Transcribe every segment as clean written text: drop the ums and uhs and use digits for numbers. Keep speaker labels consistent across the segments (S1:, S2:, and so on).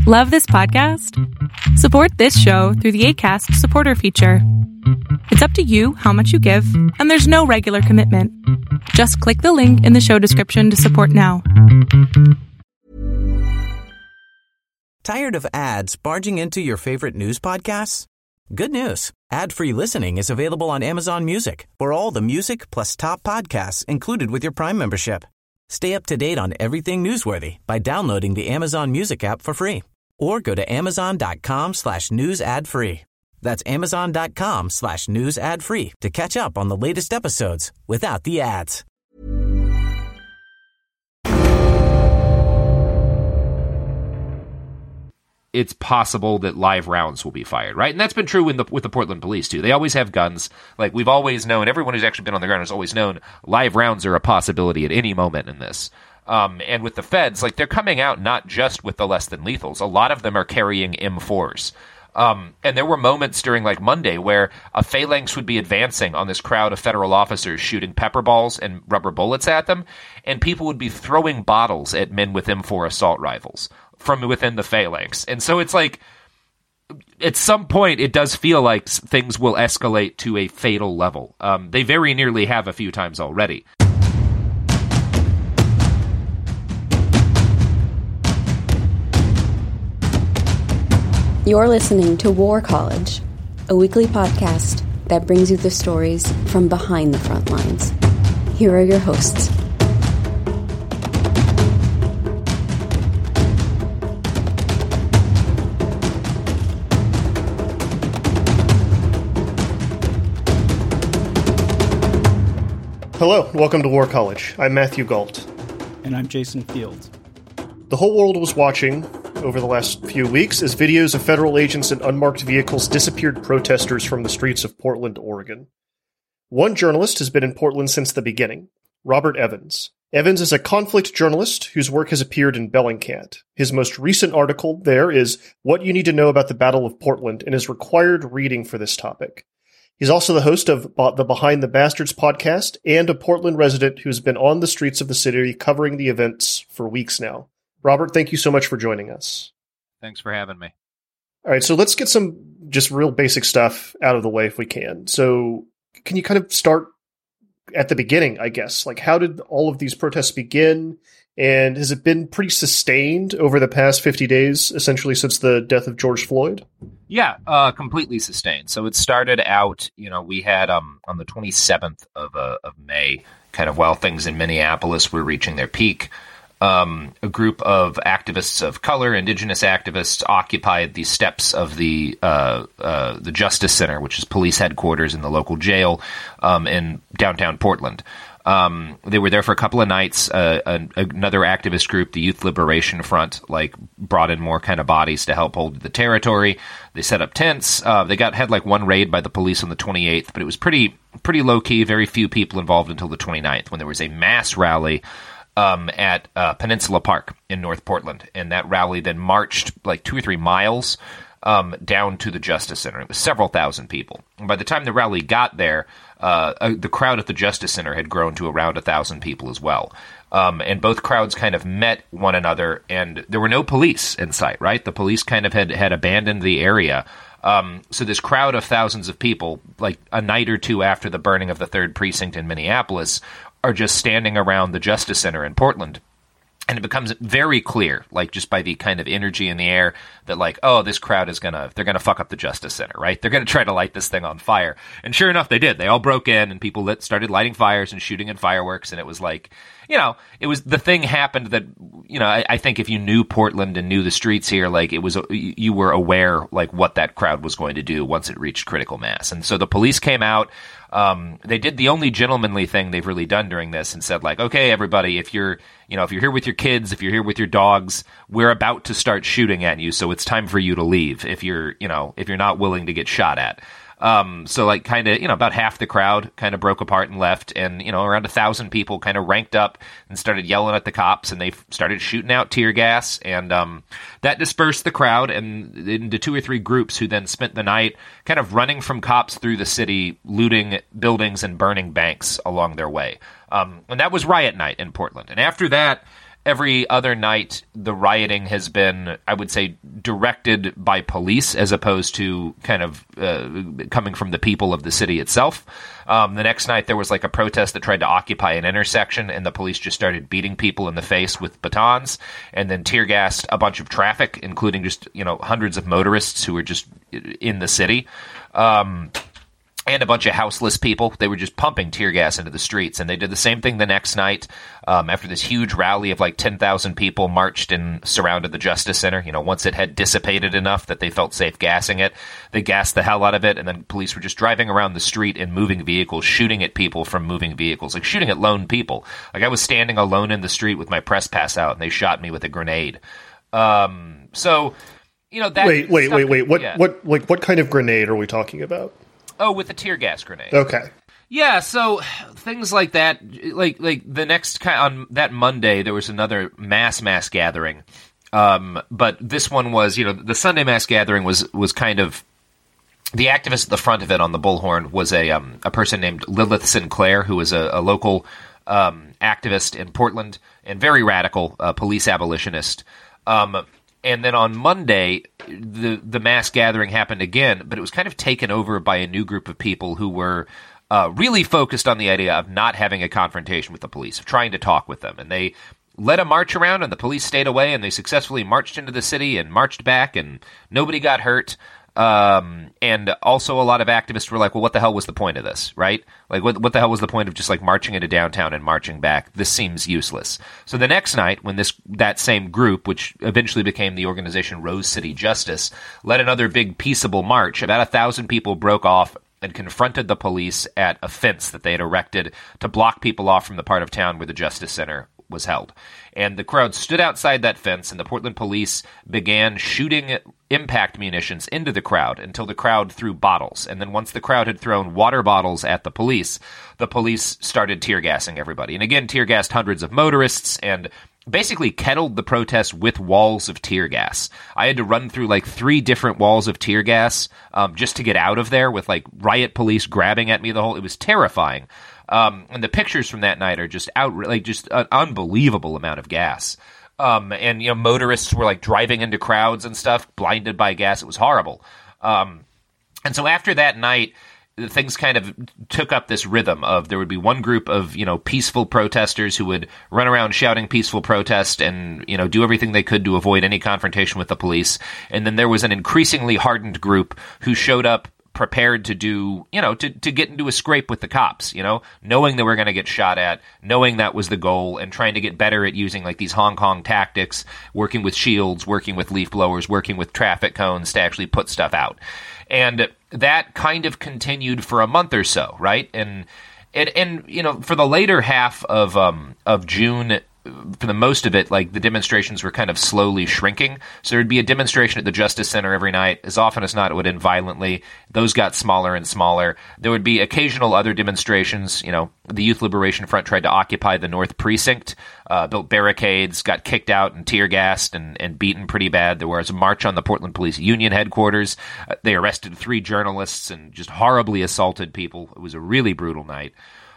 S1: Love this podcast? Support this show through the Acast supporter feature. It's up to you how much you give, and there's no regular commitment. Just click the link in the show description to support now.
S2: Tired of ads barging into your favorite news podcasts? Good news. Ad-free listening is available on Amazon Music for all the music plus top podcasts included with your Prime membership. Stay up to date on everything newsworthy by downloading the Amazon Music app for free or go to amazon.com/news ad free. That's amazon.com/news ad free to catch up on the latest episodes without the ads.
S3: It's possible that live rounds will be fired, right? And that's been true with the Portland police, too. They always have guns. Like, we've always known, everyone who's actually been on the ground has always known live rounds are a possibility at any moment in this. And with the feds, like, they're coming out not just with the less than lethals. A lot of them are carrying M4s. And there were moments during, like, Monday where a phalanx would be advancing on this crowd of federal officers shooting pepper balls and rubber bullets at them, and people would be throwing bottles at men with M4 assault rifles from within the phalanx. And so it's like, at some point, it does feel like things will escalate to a fatal level. They very nearly have a few times already.
S4: You're listening to War College, a weekly podcast that brings you the stories from behind the front lines. Here are your hosts.
S5: Hello, welcome to War College. I'm Matthew Galt.
S6: And I'm Jason Fields.
S5: The whole world was watching over the last few weeks as videos of federal agents in unmarked vehicles disappeared protesters from the streets of Portland, Oregon. One journalist has been in Portland since the beginning, Robert Evans. Evans is a conflict journalist whose work has appeared in Bellingcat. His most recent article there is What You Need to Know About the Battle of Portland and is required reading for this topic. He's also the host of the Behind the Bastards podcast and a Portland resident who's been on the streets of the city covering the events for weeks now. Robert, thank you so much for joining us.
S3: Thanks for having me.
S5: All right, so let's get some just real basic stuff out of the way if we can. So can you kind of start at the beginning, I guess? Like, how did all of these protests begin? And has it been pretty sustained over the past 50 days, essentially since the death of George Floyd?
S3: Yeah, completely sustained. So it started out, we had on the 27th of May, kind of while things in Minneapolis were reaching their peak, a group of activists of color, indigenous activists, occupied the steps of the Justice Center, which is police headquarters in the local jail in downtown Portland. They were there for a couple of nights. Another activist group, the Youth Liberation Front, brought in more kind of bodies to help hold the territory. They set up tents. They had one raid by the police on the 28th, but it was pretty low key. Very few people involved until the 29th, when there was a mass rally at Peninsula Park in North Portland, and that rally then marched 2 or 3 miles down to the Justice Center. It was several thousand people. And by the time the rally got there, the crowd at the Justice Center had grown to around 1,000 people as well. And both crowds kind of met one another, and there were no police in sight, right? The police kind of had abandoned the area. So this crowd of thousands of people, a night or two after the burning of the 3rd Precinct in Minneapolis, are just standing around the Justice Center in Portland. And it becomes very clear, just by the kind of energy in the air, that this crowd they're gonna fuck up the Justice Center, right? They're gonna try to light this thing on fire. And sure enough, they did. They all broke in, and people started lighting fires and shooting in fireworks, and it was the thing happened that, I think if you knew Portland and knew the streets here, you were aware, what that crowd was going to do once it reached critical mass. And so the police came out. They did the only gentlemanly thing they've really done during this and said, okay, everybody, if you're here with your kids, if you're here with your dogs, we're about to start shooting at you, so it's time for you to leave if you're not willing to get shot at. So about half the crowd kind of broke apart and left, and, around 1,000 people kind of ranked up and started yelling at the cops, and they started shooting out tear gas, and that dispersed the crowd and into 2 or 3 groups who then spent the night kind of running from cops through the city, looting buildings and burning banks along their way. And that was riot night in Portland. And after that, every other night, the rioting has been, I would say, directed by police as opposed to kind of coming from the people of the city itself. The next night, there was like a protest that tried to occupy an intersection, and the police just started beating people in the face with batons, and then tear gassed a bunch of traffic, including just, hundreds of motorists who were just in the city. And a bunch of houseless people. They were just pumping tear gas into the streets. And they did the same thing the next night after this huge rally of like 10,000 people marched and surrounded the Justice Center. Once it had dissipated enough that they felt safe gassing it, they gassed the hell out of it. And then police were just driving around the street in moving vehicles, shooting at people from moving vehicles, like shooting at lone people. Like I was standing alone in the street with my press pass out, and they shot me with a grenade. That.
S5: Wait. What kind of grenade are we talking about?
S3: Oh, with a tear gas grenade.
S5: Okay.
S3: Yeah, so things like that, like the next on that Monday, there was another mass gathering. But this one was, the Sunday mass gathering was kind of the activist at the front of it on the bullhorn was a person named Lilith Sinclair, who was a local activist in Portland and very radical police abolitionist. And then on Monday, the mass gathering happened again, but it was kind of taken over by a new group of people who were really focused on the idea of not having a confrontation with the police, of trying to talk with them. And they led a march around, and the police stayed away, and they successfully marched into the city and marched back, and nobody got hurt. And also a lot of activists were like, well, what the hell was the point of this, right? Like, what the hell was the point of just like marching into downtown and marching back? This seems useless. So the next night, when that same group, which eventually became the organization Rose City Justice, led another big peaceable march, about 1,000 people broke off and confronted the police at a fence that they had erected to block people off from the part of town where the Justice Center was held. And the crowd stood outside that fence, and the Portland police began shooting impact munitions into the crowd until the crowd threw bottles. And then once the crowd had thrown water bottles at the police started tear gassing everybody. And again, tear gassed hundreds of motorists and basically kettled the protests with walls of tear gas. I had to run through like 3 different walls of tear gas just to get out of there with like riot police grabbing at me it was terrifying. And the pictures from that night are just just an unbelievable amount of gas. And motorists were like driving into crowds and stuff, blinded by gas. It was horrible. And so after that night, things kind of took up this rhythm of there would be one group of, peaceful protesters who would run around shouting peaceful protest and, do everything they could to avoid any confrontation with the police. And then there was an increasingly hardened group who showed up prepared to do, to get into a scrape with the cops, knowing they were going to get shot at, knowing that was the goal, and trying to get better at using like these Hong Kong tactics, working with shields, working with leaf blowers, working with traffic cones to actually put stuff out. And that kind of continued for a month or so, right? And for the later half of June, for the most of it, like the demonstrations were kind of slowly shrinking. So there'd be a demonstration at the Justice Center every night. As often as not, it would end violently. Those got smaller and smaller. There would be occasional other demonstrations. The Youth Liberation Front tried to occupy the North Precinct, built barricades, got kicked out and tear gassed and beaten pretty bad. There was a march on the Portland Police Union headquarters. They arrested 3 journalists and just horribly assaulted people. It was a really brutal night.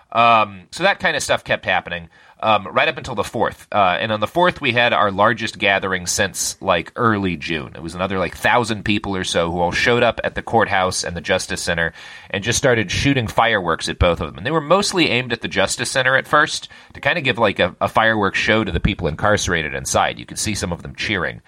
S3: So that kind of stuff kept happening. Right up until the 4th. And on the 4th, we had our largest gathering since, like, early June. It was another, 1,000 people or so who all showed up at the courthouse and the Justice Center and just started shooting fireworks at both of them. And they were mostly aimed at the Justice Center at first to kind of give, a fireworks show to the people incarcerated inside. You could see some of them cheering.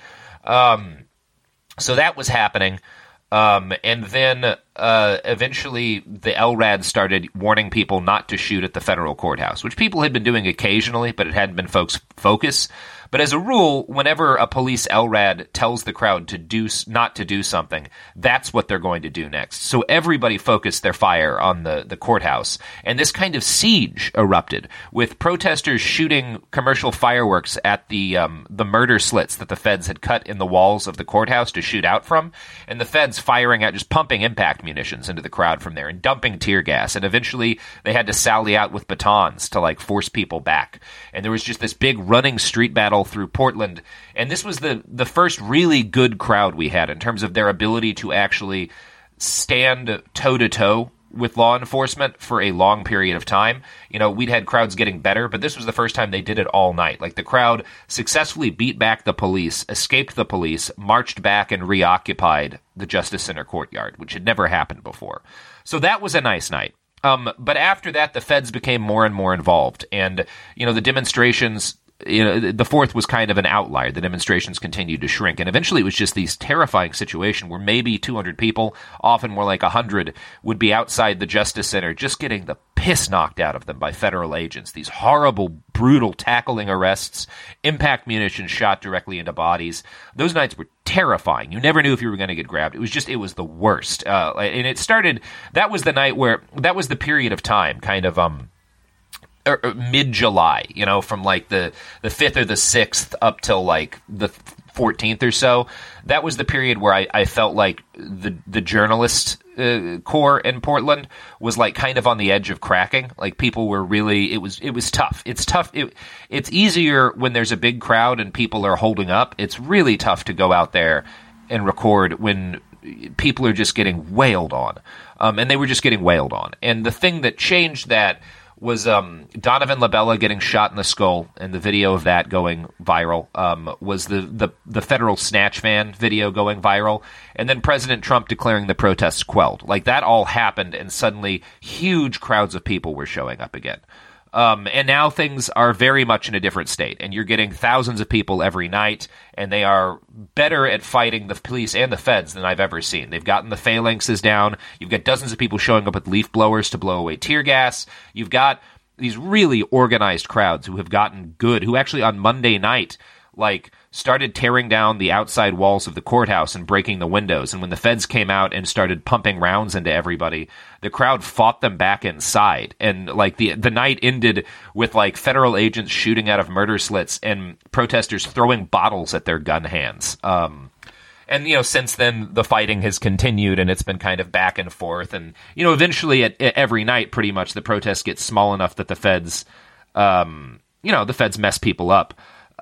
S3: So that was happening. And then eventually the LRAD started warning people not to shoot at the federal courthouse, which people had been doing occasionally, but it hadn't been folks' focus. But as a rule, whenever a police LRAD tells the crowd not to do something, that's what they're going to do next. So everybody focused their fire on the courthouse. And this kind of siege erupted, with protesters shooting commercial fireworks at the murder slits that the feds had cut in the walls of the courthouse to shoot out from, and the feds firing out, just pumping impact munitions into the crowd from there and dumping tear gas. And eventually they had to sally out with batons to force people back. And there was just this big running street battle through Portland, and this was the first really good crowd we had in terms of their ability to actually stand toe-to-toe with law enforcement for a long period of time. We'd had crowds getting better, but this was the first time they did it all night. Like, the crowd successfully beat back the police, escaped the police, marched back and reoccupied the Justice Center courtyard, which had never happened before. So that was a nice night. But after that, the feds became more and more involved. And, the demonstrations, the 4th was kind of an outlier. The demonstrations continued to shrink. And eventually it was just these terrifying situations where maybe 200 people, often more like 100, would be outside the Justice Center just getting the piss knocked out of them by federal agents. These horrible, brutal tackling arrests, impact munitions shot directly into bodies. Those nights were terrifying. You never knew if you were going to get grabbed. It was the worst. And it started, that was the night where, that was the period of time, kind of, mid-July, from like the 5th or the 6th up till like the 14th or so. That was the period where I felt like the journalist corps in Portland was like kind of on the edge of cracking. Like, people were really, it was tough. It's tough. It's easier when there's a big crowd and people are holding up. It's really tough to go out there and record when people are just getting wailed on. And they were just getting wailed on. And the thing that changed that was Donovan LaBella getting shot in the skull, and the video of that going viral, was the federal snatch van video going viral, and then President Trump declaring the protests quelled. Like, that all happened, and suddenly huge crowds of people were showing up again. And now things are very much in a different state, and you're getting thousands of people every night, and they are better at fighting the police and the feds than I've ever seen. They've gotten the phalanxes down. You've got dozens of people showing up with leaf blowers to blow away tear gas. You've got these really organized crowds who have gotten good, who actually on Monday night, like, started tearing down the outside walls of the courthouse and breaking the windows. And when the feds came out and started pumping rounds into everybody, the crowd fought them back inside. And like the night ended with like federal agents shooting out of murder slits and protesters throwing bottles at their gun hands. And, since then, the fighting has continued, and it's been kind of back and forth. And, eventually, every night, pretty much, the protests get small enough that the feds, the feds mess people up.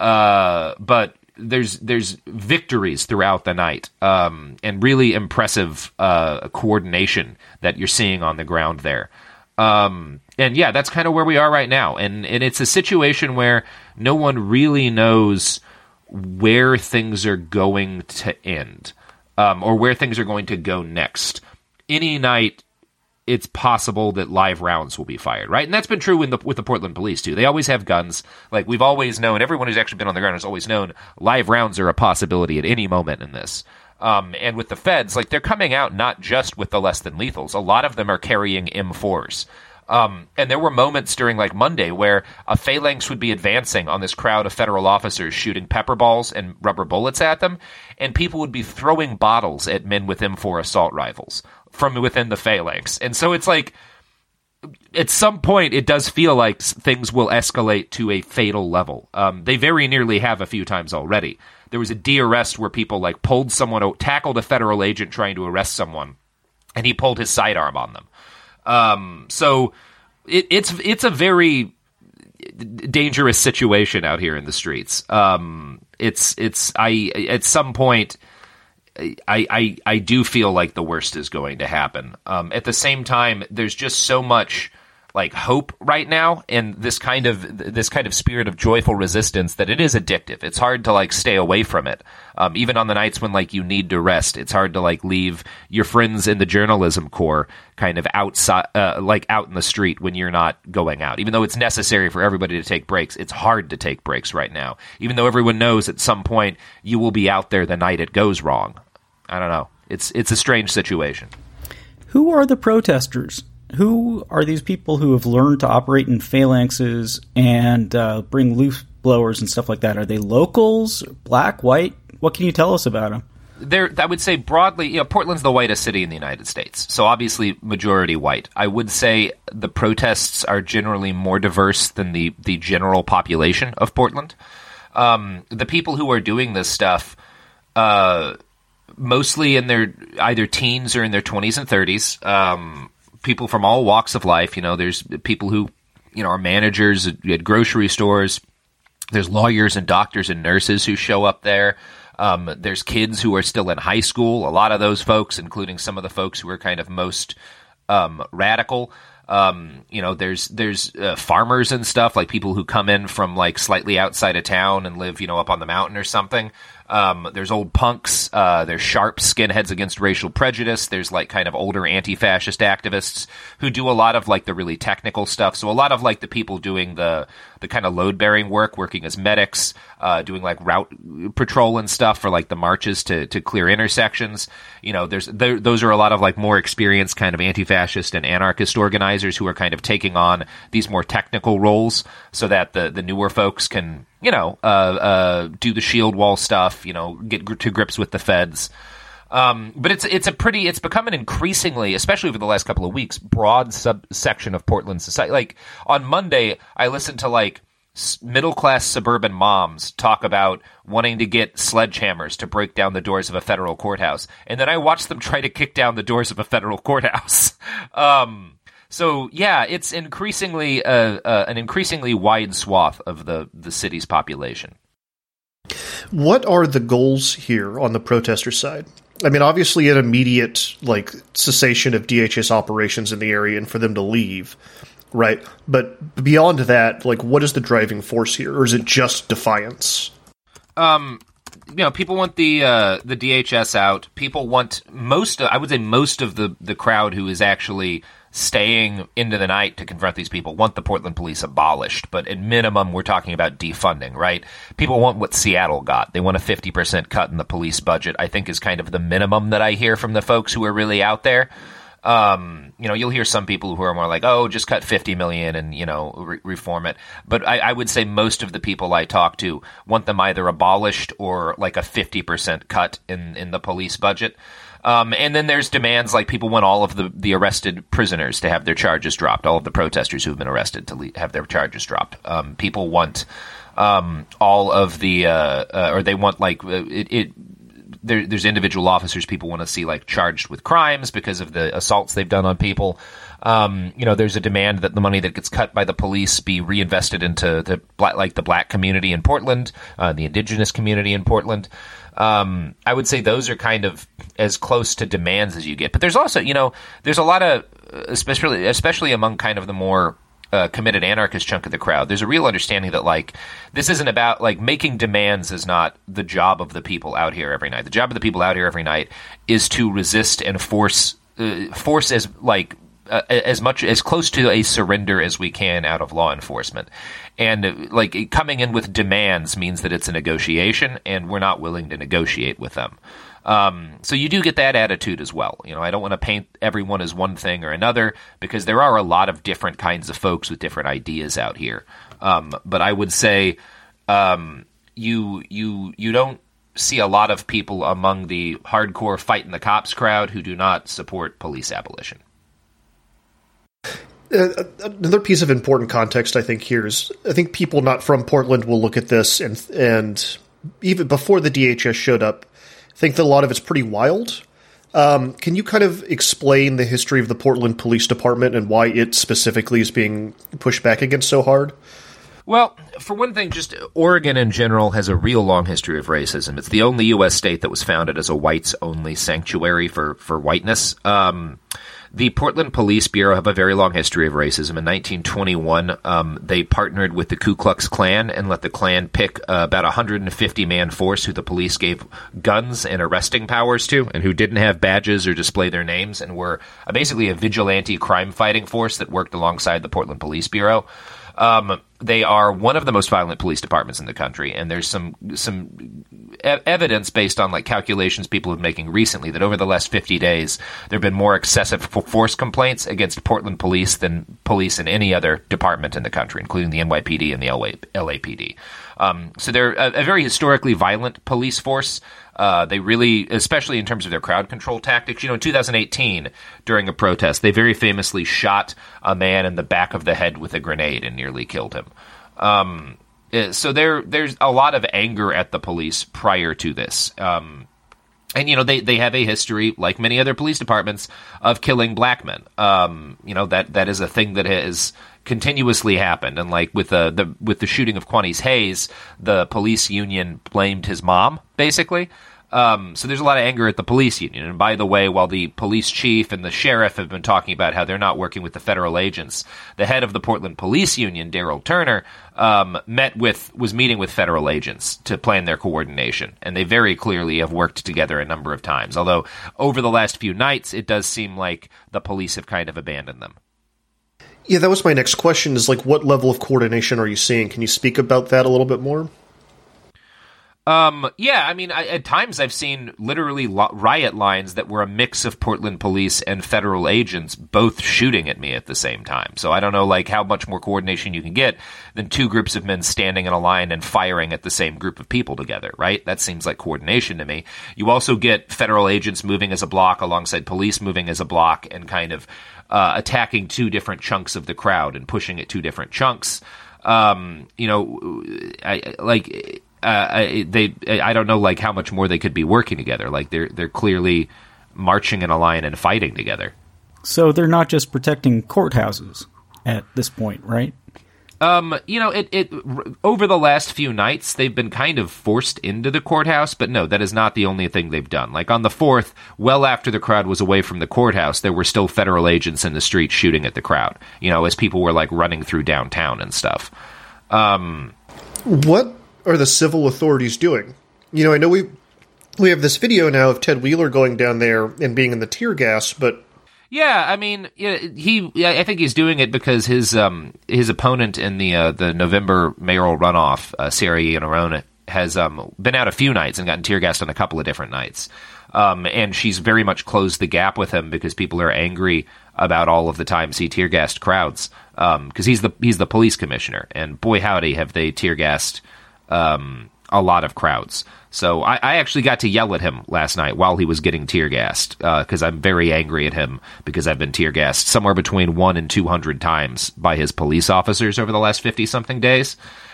S3: But there's victories throughout the night, and really impressive coordination that you're seeing on the ground there. And yeah, that's kind of where we are right now. And it's a situation where no one really knows where things are going to end, or where things are going to go next. Any night, it's possible that live rounds will be fired, right? And that's been true with the Portland police, too. They always have guns. Like, we've always known, everyone who's actually been on the ground has always known live rounds are a possibility at any moment in this. And with the feds, like, they're coming out not just with the less than lethals. A lot of them are carrying M4s. And there were moments during, like, Monday where a phalanx would be advancing on this crowd of federal officers shooting pepper balls and rubber bullets at them, and people would be throwing bottles at men with M4 assault rifles from within the phalanx. And so it's like, at some point, it does feel like things will escalate to a fatal level. They very nearly have a few times already. There was a de-arrest where people, like, tackled a federal agent trying to arrest someone, and he pulled his sidearm on them. So it's a very dangerous situation out here in the streets. At some point, I do feel like the worst is going to happen. At the same time, there's just so much like hope right now, and this kind of spirit of joyful resistance that it is addictive. It's hard to like stay away from it. Even on the nights when like you need to rest, it's hard to like leave your friends in the journalism corps kind of outside, like out in the street when you're not going out. Even though it's necessary for everybody to take breaks, it's hard to take breaks right now. Even though everyone knows at some point you will be out there the night it goes wrong. I don't know. It's a strange situation.
S6: Who are the protesters? Who are these people who have learned to operate in phalanxes and bring leaf blowers and stuff like that? Are they locals, black, white? What can you tell us about them?
S3: I would say broadly, Portland's the whitest city in the United States, so obviously majority white. I would say the protests are generally more diverse than the general population of Portland. The people who are doing this stuff, mostly in their either teens or in their 20s and 30s, people from all walks of life. There's people who, are managers at grocery stores. There's lawyers and doctors and nurses who show up there. There's kids who are still in high school. A lot of those folks, including some of the folks who are kind of most radical. There's farmers and stuff, like people who come in from like slightly outside of town and live, up on the mountain or something. There's old punks. There's sharp skinheads against racial prejudice. There's like kind of older anti-fascist activists who do a lot of like the really technical stuff. So a lot of like the people doing the kind of load-bearing work, working as medics, doing like route patrol and stuff for like the marches to clear intersections. Those are a lot of like more experienced kind of anti-fascist and anarchist organizers who are kind of taking on these more technical roles so that the newer folks can, do the shield wall stuff, get to grips with the feds. But it's become an increasingly, especially over the last couple of weeks, broad subsection of Portland society. Like on Monday, I listened to like middle-class suburban moms talk about wanting to get sledgehammers to break down the doors of a federal courthouse. And then I watched them try to kick down the doors of a federal courthouse. So yeah, it's increasingly an increasingly wide swath of the city's population.
S5: What are the goals here on the protester side? I mean, obviously an immediate like cessation of DHS operations in the area and for them to leave, right? But beyond that, like, what is the driving force here, or is it just defiance?
S3: People want the DHS out. People want most of the crowd who is actually staying into the night to confront these people want the Portland police abolished, but at minimum, we're talking about defunding, right? People want what Seattle got. They want a 50% cut in the police budget, I think is kind of the minimum that I hear from the folks who are really out there. You'll hear some people who are more like, oh, just cut $50 million and, reform it. But I would say most of the people I talk to want them either abolished or like a 50% cut in the police budget. And then there's demands like people want all of the arrested prisoners to have their charges dropped, all of the protesters who have been arrested to have their charges dropped. People want all of the or they want like there's individual officers people want to see like charged with crimes because of the assaults they've done on people. There's a demand that the money that gets cut by the police be reinvested into the black community in Portland, the indigenous community in Portland. I would say those are kind of as close to demands as you get. But there's also, there's a lot of, especially among kind of the more committed anarchist chunk of the crowd, there's a real understanding that, like, this isn't about, like, making demands is not the job of the people out here every night. The job of the people out here every night is to resist and force as, like, as close to a surrender as we can out of law enforcement. And like coming in with demands means that it's a negotiation, and we're not willing to negotiate with them. So you do get that attitude as well. I don't want to paint everyone as one thing or another, because there are a lot of different kinds of folks with different ideas out here. But I would say you don't see a lot of people among the hardcore fighting the cops crowd who do not support police abolition.
S5: Another piece of important context, I think, here is I think people not from Portland will look at this and even before the DHS showed up, think that a lot of it's pretty wild. Can you kind of explain the history of the Portland Police Department and why it specifically is being pushed back against so hard?
S3: Well, for one thing, just Oregon in general has a real long history of racism. It's the only U.S. state that was founded as a whites-only sanctuary for whiteness. The Portland Police Bureau have a very long history of racism. In 1921, they partnered with the Ku Klux Klan and let the Klan pick about a 150-man force who the police gave guns and arresting powers to, and who didn't have badges or display their names, and were basically a vigilante crime-fighting force that worked alongside the Portland Police Bureau. They are one of the most violent police departments in the country, and there's some evidence based on like calculations people have been making recently that over the last 50 days there have been more excessive force complaints against Portland police than police in any other department in the country, including the NYPD and the LAPD. So they're a very historically violent police force. They really, especially in terms of their crowd control tactics, in 2018, during a protest, they very famously shot a man in the back of the head with a grenade and nearly killed him. So there's a lot of anger at the police prior to this. And, they have a history, like many other police departments, of killing black men. That is a thing that has continuously happened. And like with the shooting of Quantice Hayes, the police union blamed his mom, basically. So there's a lot of anger at the police union. And by the way, while the police chief and the sheriff have been talking about how they're not working with the federal agents, the head of the Portland Police Union, Daryl Turner, was meeting with federal agents to plan their coordination. And they very clearly have worked together a number of times. Although over the last few nights, it does seem like the police have kind of abandoned them.
S5: Yeah, that was my next question, is like, what level of coordination are you seeing? Can you speak about that a little bit more?
S3: Yeah, I mean, at times I've seen literally riot lines that were a mix of Portland police and federal agents both shooting at me at the same time. So I don't know, like, how much more coordination you can get than two groups of men standing in a line and firing at the same group of people together, right? That seems like coordination to me. You also get federal agents moving as a block alongside police moving as a block and kind of attacking two different chunks of the crowd and pushing at two different chunks. I don't know, like, how much more they could be working together. Like, they're clearly marching in a line and fighting together.
S6: So they're not just protecting courthouses at this point, right?
S3: Over the last few nights, they've been kind of forced into the courthouse, but no, that is not the only thing they've done. Like, on the 4th, well after the crowd was away from the courthouse, there were still federal agents in the street shooting at the crowd, as people were, like, running through downtown and stuff.
S5: What are the civil authorities doing? I know we have this video now of Ted Wheeler going down there and being in the tear gas, but
S3: yeah, I mean, I think he's doing it because his opponent in the November mayoral runoff, Sarah Iannarone, has been out a few nights and gotten tear gassed on a couple of different nights, and she's very much closed the gap with him because people are angry about all of the times he tear gassed crowds, because he's the police commissioner, and boy howdy have they tear gassed a lot of crowds. So I actually got to yell at him last night while he was getting tear gassed, because I'm very angry at him because I've been tear gassed somewhere between 100 and 200 times by his police officers over the last 50-something days.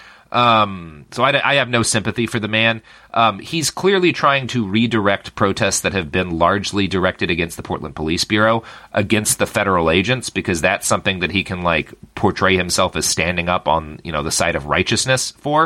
S3: So I have no sympathy for the man. He's clearly trying to redirect protests that have been largely directed against the Portland Police Bureau against the federal agents, because that's something that he can, like, portray himself as standing up on, the side of righteousness for.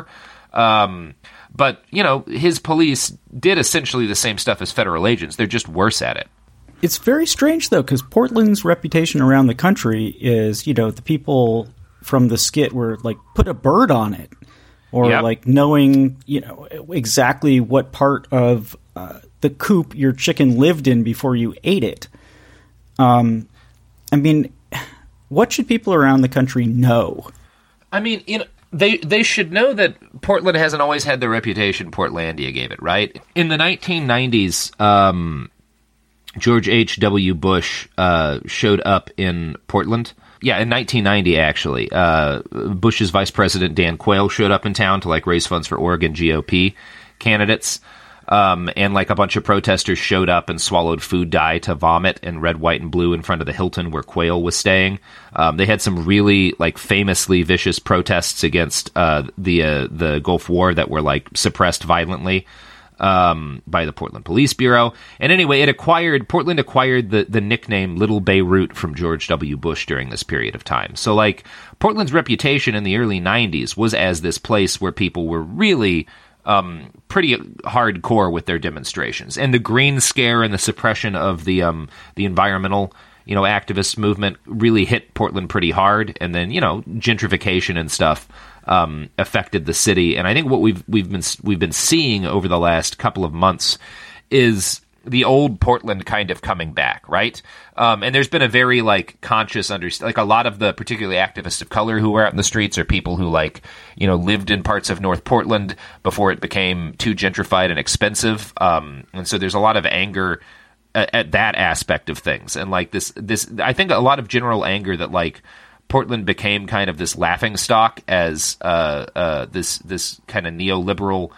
S3: But, his police did essentially the same stuff as federal agents. They're just worse at it.
S6: It's very strange, though, because Portland's reputation around the country is, the people from the skit were like, put a bird on it. Or like knowing, exactly what part of the coop your chicken lived in before you ate it. I mean, what should people around the country know? I mean,
S3: They should know that Portland hasn't always had the reputation Portlandia gave it, right? In the 1990s, George H.W. Bush showed up in Portland. Yeah, in 1990, actually. Bush's vice president, Dan Quayle, showed up in town to, like, raise funds for Oregon GOP candidates. And, like, a bunch of protesters showed up and swallowed food dye to vomit in red, white, and blue in front of the Hilton where Quayle was staying. They had some really, like, famously vicious protests against the Gulf War that were, like, suppressed violently by the Portland Police Bureau. And anyway, Portland acquired the nickname Little Beirut from George W. Bush during this period of time. So, like, Portland's reputation in the early 90s was as this place where people were really pretty hardcore with their demonstrations. And the Green Scare and the suppression of the environmental, activist movement really hit Portland pretty hard. And then, gentrification and stuff affected the city. And I think what we've been seeing over the last couple of months is the old Portland kind of coming back, right? And there's been a very, like, conscious like, a lot of the particularly activists of color who were out in the streets are people who, like, lived in parts of North Portland before it became too gentrified and expensive. And so there's a lot of anger at that aspect of things. And, like, this I think a lot of general anger that, like, Portland became kind of this laughingstock as this kind of neoliberal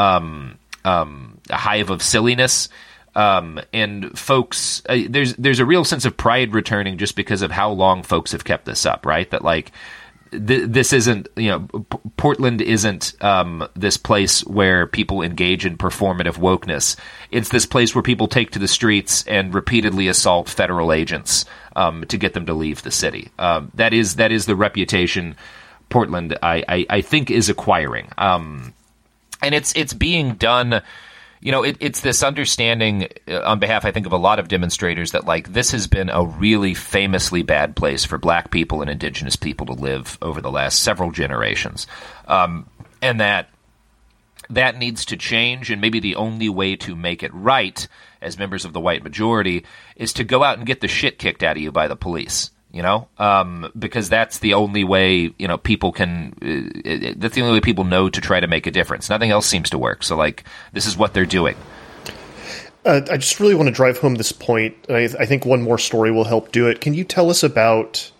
S3: hive of silliness. And folks, there's a real sense of pride returning just because of how long folks have kept this up, right? That, like, this isn't, Portland isn't this place where people engage in performative wokeness. It's this place where people take to the streets and repeatedly assault federal agents to get them to leave the city. That is the reputation Portland, I think, is acquiring. And it's being done. it's this understanding on behalf, I think, of a lot of demonstrators that, like, this has been a really famously bad place for black people and indigenous people to live over the last several generations. And that needs to change, and maybe the only way to make it right as members of the white majority is to go out and get the shit kicked out of you by the police, because that's the only way, people can, that's the only way people know to try to make a difference. Nothing else seems to work. So, like, this is what they're doing.
S5: I just really want to drive home this point. I think one more story will help do it. Can you tell us about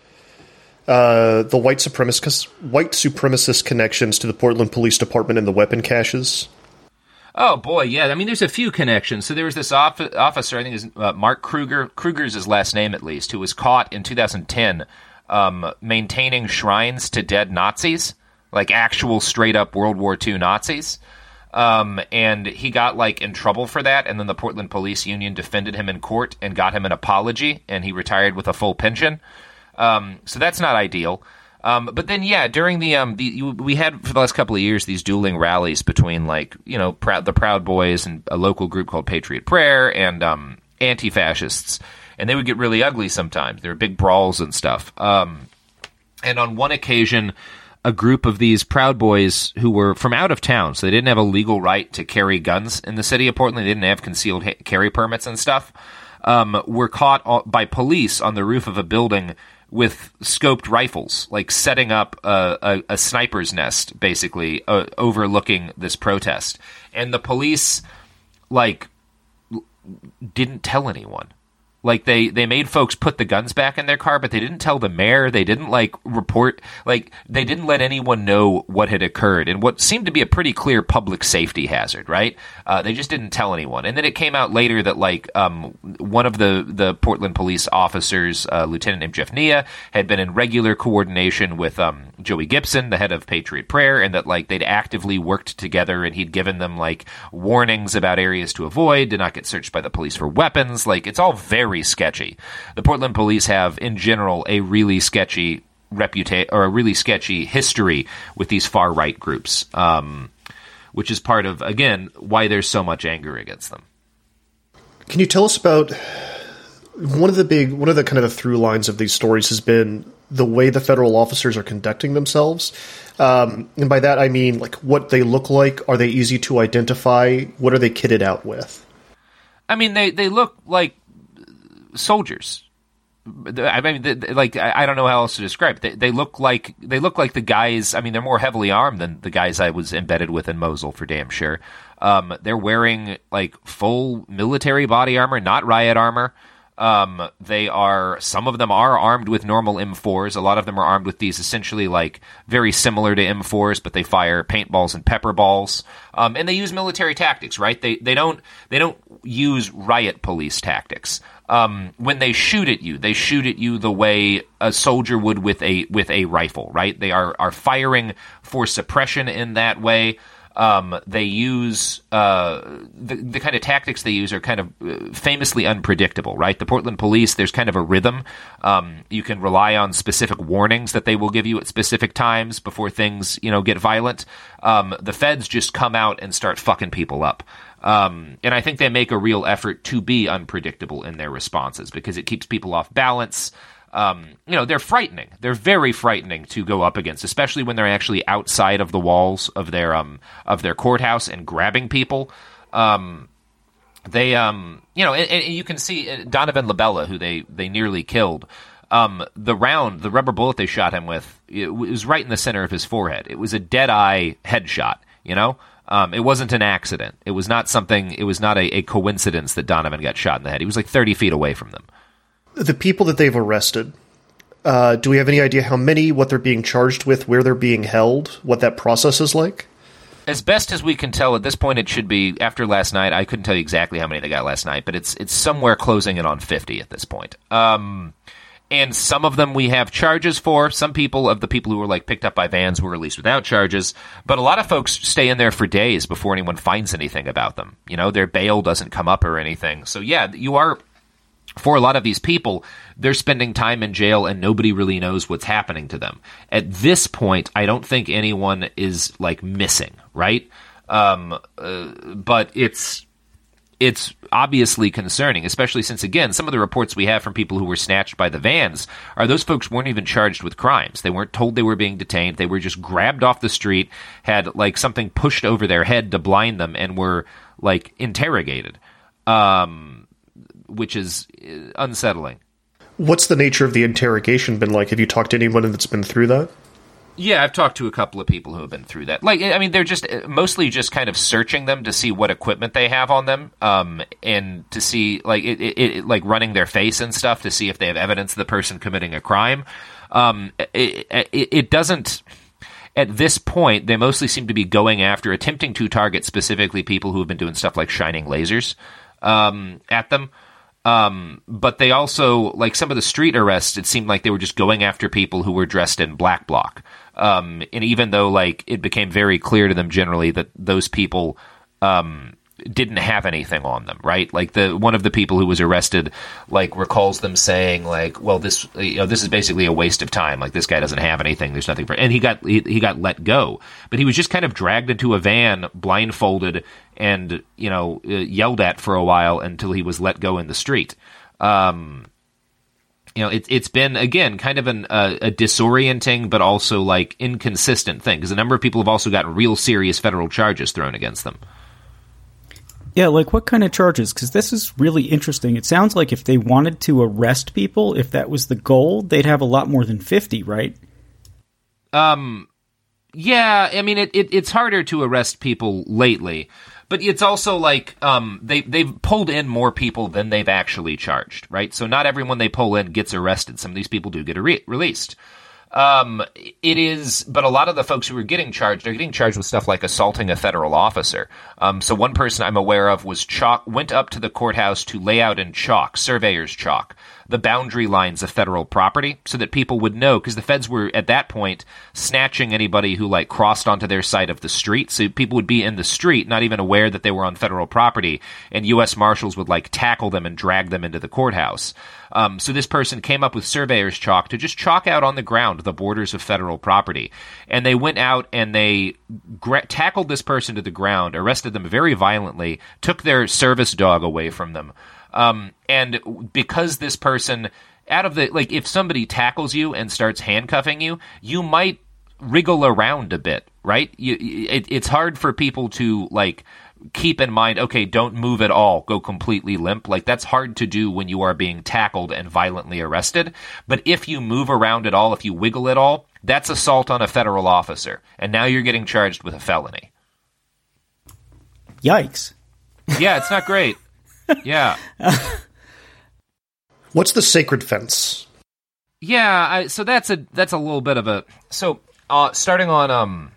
S5: the white supremacist connections to the Portland Police Department and the weapon caches?
S3: Oh, boy, yeah. I mean, there's a few connections. So there was this officer, I think it was Mark Kruger, Kruger's his last name at least, who was caught in 2010 maintaining shrines to dead Nazis, like actual straight-up World War II Nazis. And he got, like, in trouble for that, and then the Portland Police Union defended him in court and got him an apology, and he retired with a full pension. So that's not ideal. But then, yeah, during we had for the last couple of years these dueling rallies between, like, the Proud Boys and a local group called Patriot Prayer and anti-fascists, and they would get really ugly sometimes. There were big brawls and stuff. And on one occasion, a group of these Proud Boys who were from out of town, so they didn't have a legal right to carry guns in the city of Portland. They didn't have concealed carry permits and stuff. Were caught by police on the roof of a building with scoped rifles, like setting up a sniper's nest, basically, overlooking this protest. And the police, like, didn't tell anyone. Like, they made folks put the guns back in their car, but they didn't tell the mayor. They didn't, like, report. Like, they didn't let anyone know what had occurred. And what seemed to be a pretty clear public safety hazard, right? They just didn't tell anyone. And then it came out later that, like, one of the Portland police officers, a lieutenant named Jeff Nia, had been in regular coordination with Joey Gibson, the head of Patriot Prayer, and that, like, they'd actively worked together, and he'd given them, like, warnings about areas to avoid, to not get searched by the police for weapons. Like, it's all very sketchy. The Portland police have, in general, a really sketchy a really sketchy history with these far-right groups, which is part of, again, why there's so much anger against them.
S5: Can you tell us about one of the kind of the through lines of these stories has been the way the federal officers are conducting themselves? And by that, I mean, like, what they look like. Are they easy to identify? What are they kitted out with? I
S3: mean, they look like soldiers. I mean, like, I don't know how else to describe it. They look like the guys. I mean, they're more heavily armed than the guys I was embedded with in Mosul, for damn sure. They're wearing, like, full military body armor, not riot armor. Some of them are armed with normal M4s. A lot of them are armed with these essentially, like, very similar to M4s, but they fire paintballs and pepper balls. And they use military tactics, right? They don't use riot police tactics. When they shoot at you the way a soldier would with a rifle, right? They are firing for suppression in that way. They use the kind of tactics they use are kind of famously unpredictable, right? The Portland police, there's kind of a rhythm. You can rely on specific warnings that they will give you at specific times before things, get violent. The feds just come out and start fucking people up. And I think they make a real effort to be unpredictable in their responses because it keeps people off balance. They're frightening. They're very frightening to go up against, especially when they're actually outside of the walls of their courthouse and grabbing people. And you can see Donovan Labella, who they nearly killed. The rubber bullet they shot him with, it was right in the center of his forehead. It was a dead-eye headshot, It wasn't an accident. It was not a coincidence that Donovan got shot in the head. He was like 30 feet away from them.
S5: The people that they've arrested, do we have any idea how many, what they're being charged with, where they're being held, what that process is like?
S3: As best as we can tell at this point, it should be, after last night, I couldn't tell you exactly how many they got last night, but it's somewhere closing in on 50 at this point. And some of them we have charges for. Some of the people who were, like, picked up by vans were released without charges. But a lot of folks stay in there for days before anyone finds anything about them. Their bail doesn't come up or anything. So, yeah, for a lot of these people, they're spending time in jail and nobody really knows what's happening to them. At this point, I don't think anyone is, like, missing, right? But it's it's obviously concerning, especially since, again, some of the reports we have from people who were snatched by the vans are those folks weren't even charged with crimes. They weren't told they were being detained. They were just grabbed off the street, had like something pushed over their head to blind them, and were like interrogated, which is unsettling.
S5: What's the nature of the interrogation been like? Have you talked to anyone that's been through that?
S3: Yeah, I've talked to a couple of people who have been through that. Like, I mean, they're just mostly just kind of searching them to see what equipment they have on them, and to see like it like running their face and stuff to see if they have evidence of the person committing a crime. It doesn't. At this point, they mostly seem to be going after, attempting to target specifically people who have been doing stuff like shining lasers at them. But they also, like some of the street arrests, it seemed like they were just going after people who were dressed in black bloc. And even though, like, it became very clear to them generally that those people didn't have anything on them, right? Like one of the people who was arrested, like, recalls them saying, like, well, this is basically a waste of time. Like, this guy doesn't have anything. There's nothing for, and he got let go, but he was just kind of dragged into a van, blindfolded, and yelled at for a while until he was let go in the street. It's been, again, kind of a disorienting but also like inconsistent thing, because a number of people have also gotten real serious federal charges thrown against them.
S6: Yeah, like what kind of charges? Because this is really interesting. It sounds like if they wanted to arrest people, if that was the goal, they'd have a lot more than 50, right?
S3: Yeah, I mean, it's harder to arrest people lately, but it's also like they've pulled in more people than they've actually charged, right? So not everyone they pull in gets arrested. Some of these people do get released. It is, but a lot of the folks who are getting charged are getting charged with stuff like assaulting a federal officer. So one person I'm aware of went up to the courthouse to lay out in chalk, surveyor's chalk, the boundary lines of federal property so that people would know, because the feds were at that point snatching anybody who like crossed onto their side of the street. So people would be in the street, not even aware that they were on federal property, and U.S. Marshals would like tackle them and drag them into the courthouse. So this person came up with surveyor's chalk to just chalk out on the ground the borders of federal property. And they went out and they tackled this person to the ground, arrested them very violently, took their service dog away from them. And because this person, if somebody tackles you and starts handcuffing you, you might wriggle around a bit, right? It's hard for people to, like, keep in mind, okay, don't move at all, go completely limp. Like, that's hard to do when you are being tackled and violently arrested. But if you move around at all, if you wiggle at all, that's assault on a federal officer. And now you're getting charged with a felony.
S6: Yikes.
S3: Yeah, it's not great. Yeah.
S5: What's the sacred fence?
S3: Yeah, so that's a little bit of a... So, starting on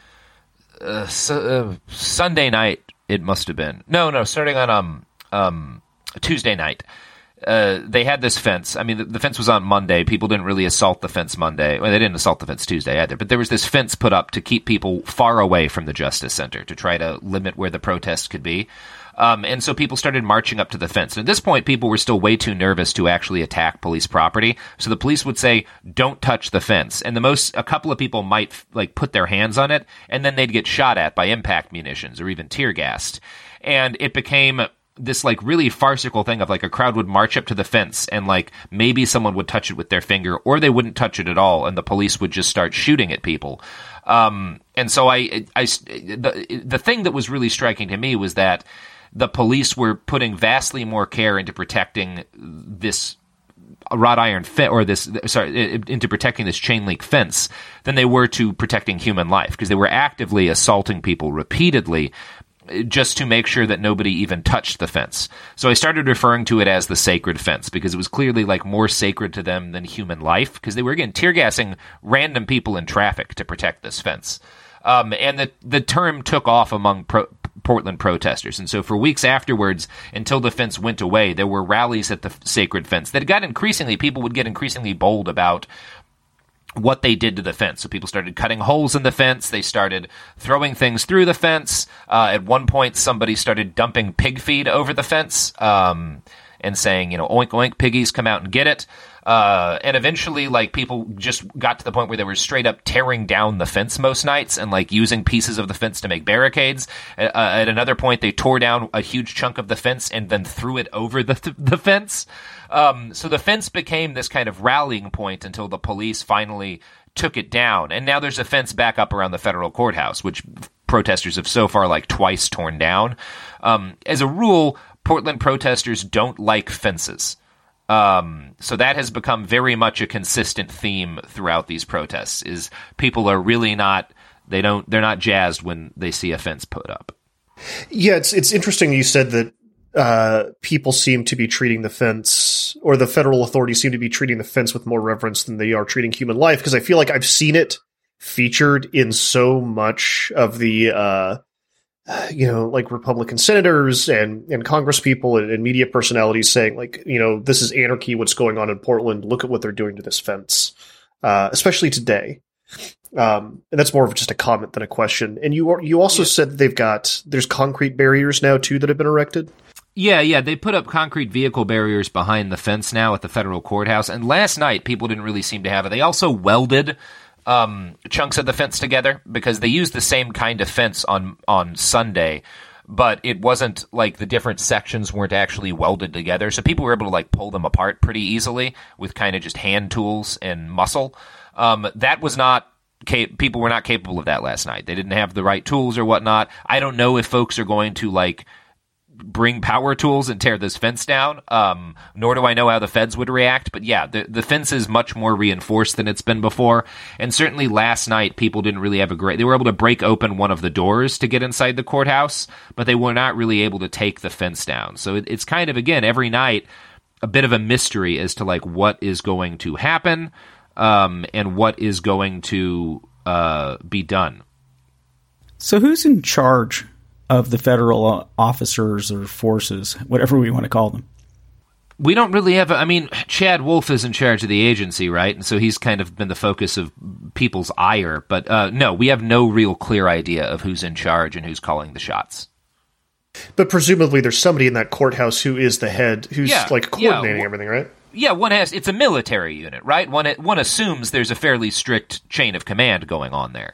S3: Sunday night, it must have been. No, starting on Tuesday night, they had this fence. I mean, the fence was on Monday. People didn't really assault the fence Monday. Well, they didn't assault the fence Tuesday either. But there was this fence put up to keep people far away from the Justice Center, to try to limit where the protests could be. And so people started marching up to the fence. And at this point, people were still way too nervous to actually attack police property. So the police would say, don't touch the fence. And a couple of people might like put their hands on it, and then they'd get shot at by impact munitions or even tear gassed. And it became this like really farcical thing of like a crowd would march up to the fence and like maybe someone would touch it with their finger, or they wouldn't touch it at all, and the police would just start shooting at people. And so the thing that was really striking to me was that the police were putting vastly more care into protecting this wrought iron into protecting this chain link fence than they were to protecting human life, because they were actively assaulting people repeatedly just to make sure that nobody even touched the fence. So I started referring to it as the sacred fence, because it was clearly like more sacred to them than human life, because they were, again, tear gassing random people in traffic to protect this fence. And the term took off among Portland protesters. And so for weeks afterwards, until the fence went away, there were rallies at the sacred fence that people would get increasingly bold about what they did to the fence. So people started cutting holes in the fence. They started throwing things through the fence. At one point, somebody started dumping pig feed over the fence. and saying, oink, oink, piggies, come out and get it. And eventually, like, people just got to the point where they were straight up tearing down the fence most nights and, like, using pieces of the fence to make barricades. At another point, they tore down a huge chunk of the fence and then threw it over the fence. So the fence became this kind of rallying point until the police finally took it down. And now there's a fence back up around the federal courthouse, which protesters have so far, like, twice torn down. As a rule, Portland protesters don't like fences. So that has become very much a consistent theme throughout these protests, is people are really they're not jazzed when they see a fence put up.
S5: Yeah, it's interesting you said that people seem to be treating the fence, or the federal authorities seem to be treating the fence with more reverence than they are treating human life, because I feel like I've seen it featured in so much of the like Republican senators and congresspeople and media personalities saying, like, this is anarchy, what's going on in Portland, look at what they're doing to this fence, especially today. And that's more of just a comment than a question. And you also said that there's concrete barriers now too that have been erected.
S3: Yeah, they put up concrete vehicle barriers behind the fence now at the federal courthouse, and last night people didn't really seem to have it. They also welded chunks of the fence together, because they used the same kind of fence on Sunday, but it wasn't like the different sections weren't actually welded together, so people were able to, like, pull them apart pretty easily with kind of just hand tools and muscle. That was not people were not capable of that last night. They didn't have the right tools or whatnot. I don't know if folks are going to, like, bring power tools and tear this fence down, nor do I know how the feds would react. But yeah, the fence is much more reinforced than it's been before. And certainly last night, people didn't really have they were able to break open one of the doors to get inside the courthouse, but they were not really able to take the fence down. So it's kind of, again, every night, a bit of a mystery as to, like, what is going to happen, and what is going to be done.
S6: So who's in charge of the federal officers or forces, whatever we want to call them?
S3: We don't really have Chad Wolf is in charge of the agency, right? And so he's kind of been the focus of people's ire. But no, we have no real clear idea of who's in charge and who's calling the shots.
S5: But presumably there's somebody in that courthouse who is the head, who's coordinating everything, right? Yeah,
S3: it's a military unit, right? One assumes there's a fairly strict chain of command going on there.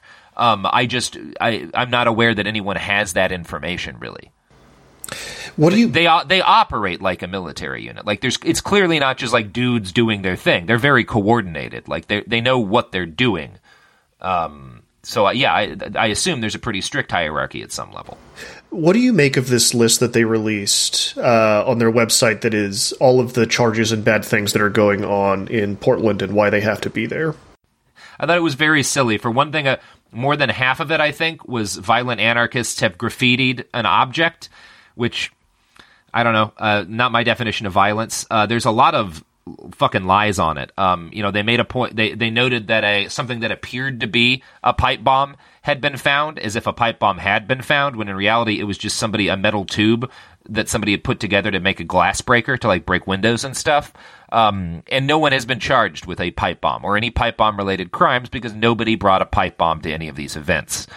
S3: I'm not aware that anyone has that information, really.
S5: What do you?
S3: They operate like a military unit. Like, it's clearly not just like dudes doing their thing. They're very coordinated. Like, they know what they're doing. So yeah, I assume there's a pretty strict hierarchy at some level.
S5: What do you make of this list that they released on their website that is all of the charges and bad things that are going on in Portland and why they have to be there?
S3: I thought it was very silly. For one thing, more than half of it, I think, was violent anarchists have graffitied an object, which, I don't know, not my definition of violence. There's a lot of fucking lies on it. They made a point, they noted that something that appeared to be a pipe bomb had been found, as if a pipe bomb had been found, when in reality it was just a metal tube that somebody had put together to make a glass breaker to, like, break windows and stuff. And no one has been charged with a pipe bomb or any pipe bomb related crimes, because nobody brought a pipe bomb to any of these events.